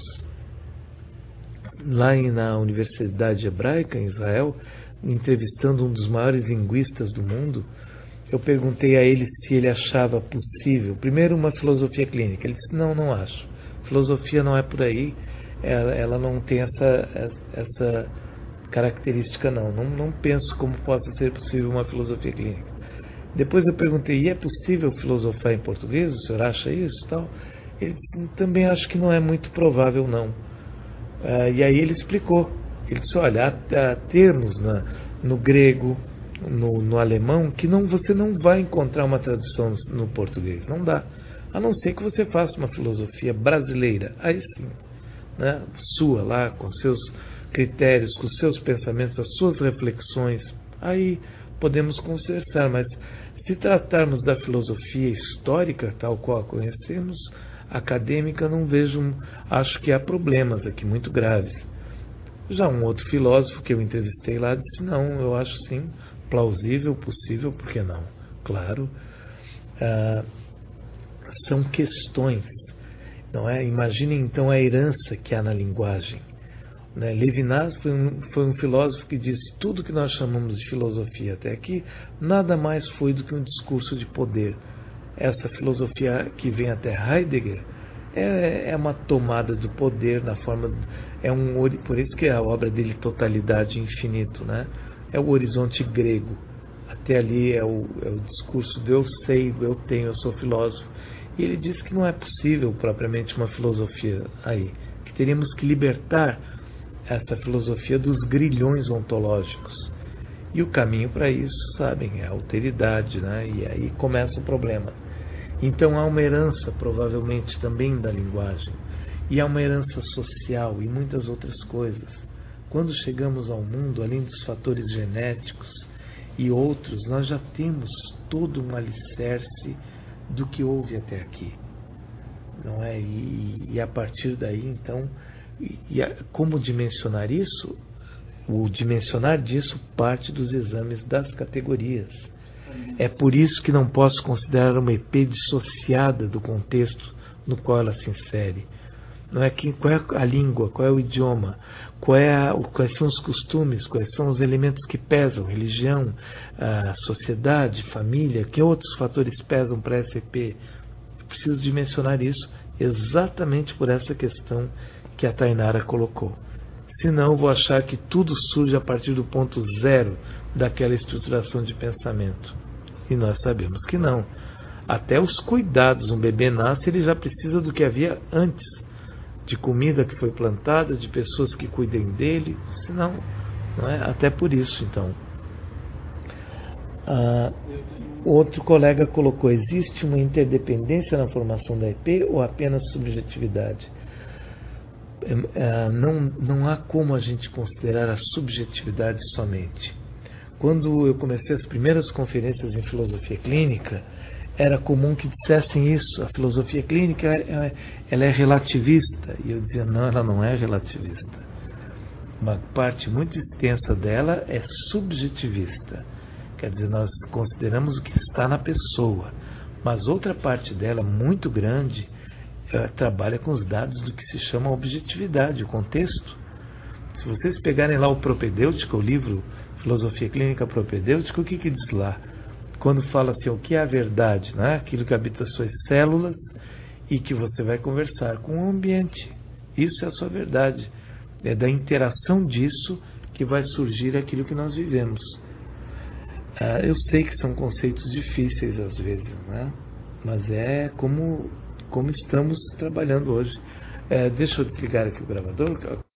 Lá na Universidade Hebraica, em Israel, entrevistando um dos maiores linguistas do mundo, eu perguntei a ele se ele achava possível, primeiro, uma filosofia clínica. Ele disse, não, não acho. Filosofia não é por aí, ela, ela não tem essa, essa característica, não. não. Não penso como possa ser possível uma filosofia clínica. Depois eu perguntei, e é possível filosofar em português? O senhor acha isso? Tal? Ele disse, também acho que não é muito provável, não. Uh, e aí ele explicou. Ele disse, olha, há, há termos na, no grego, no, no alemão, que não, você não vai encontrar uma tradução no, no português. Não dá. A não ser que você faça uma filosofia brasileira. Aí sim, né? Sua lá, com seus critérios, com seus pensamentos, as suas reflexões. Aí podemos conversar, mas se tratarmos da filosofia histórica, tal qual a conhecemos, acadêmica, não vejo, acho que há problemas aqui muito graves. Já um outro filósofo que eu entrevistei lá disse, não, eu acho sim plausível, possível, por que não? Claro, ah, são questões, não é? Imaginem então a herança que há na linguagem. Né? Levinas foi um, foi um filósofo que disse, tudo que nós chamamos de filosofia até aqui, nada mais foi do que um discurso de poder. Essa filosofia que vem até Heidegger é, é uma tomada do poder na forma, é um, por isso que a obra dele Totalidade e Infinito, né? É o horizonte grego. Até ali é o, é o discurso do eu sei, do eu tenho, eu sou filósofo. E ele diz que não é possível propriamente uma filosofia aí, que teríamos que libertar essa filosofia dos grilhões ontológicos. E o caminho para isso, sabem, é a alteridade, né? E aí começa o problema. Então há uma herança, provavelmente, também da linguagem. E há uma herança social e muitas outras coisas. Quando chegamos ao mundo, além dos fatores genéticos e outros, nós já temos todo um alicerce do que houve até aqui. Não é? E, e a partir daí, então, e, e a, como dimensionar isso? O dimensionar disso parte dos exames das categorias. É por isso que não posso considerar uma E P dissociada do contexto no qual ela se insere. Não é que, qual é a língua, qual é o idioma, qual é a, quais são os costumes, quais são os elementos que pesam, religião, a sociedade, família, que outros fatores pesam para essa E P. Eu preciso dimensionar isso exatamente por essa questão que a Tainara colocou. Senão, vou achar que tudo surge a partir do ponto zero daquela estruturação de pensamento. E nós sabemos que não. Até os cuidados, um bebê nasce, ele já precisa do que havia antes. De comida que foi plantada, de pessoas que cuidem dele. Senão, não é? Até por isso, então. Ah, outro colega colocou, existe uma interdependência na formação da E P ou apenas subjetividade? Não, não há como a gente considerar a subjetividade somente. Quando eu comecei as primeiras conferências em filosofia clínica, era comum que dissessem isso, a filosofia clínica ela, ela é relativista, e eu dizia, não, ela não é relativista. Uma parte muito extensa dela é subjetivista, quer dizer, nós consideramos o que está na pessoa, mas outra parte dela, muito grande, trabalha com os dados do que se chama objetividade, o contexto. Se vocês pegarem lá o Propedêutica, o livro Filosofia Clínica Propedêutica, o que que diz lá? Quando fala assim, o que é a verdade, né? Aquilo que habita as suas células e que você vai conversar com o ambiente. Isso é a sua verdade. É da interação disso que vai surgir aquilo que nós vivemos. Ah, eu sei que são conceitos difíceis às vezes, né? Mas é como, como estamos trabalhando hoje. É, deixa eu desligar aqui o gravador.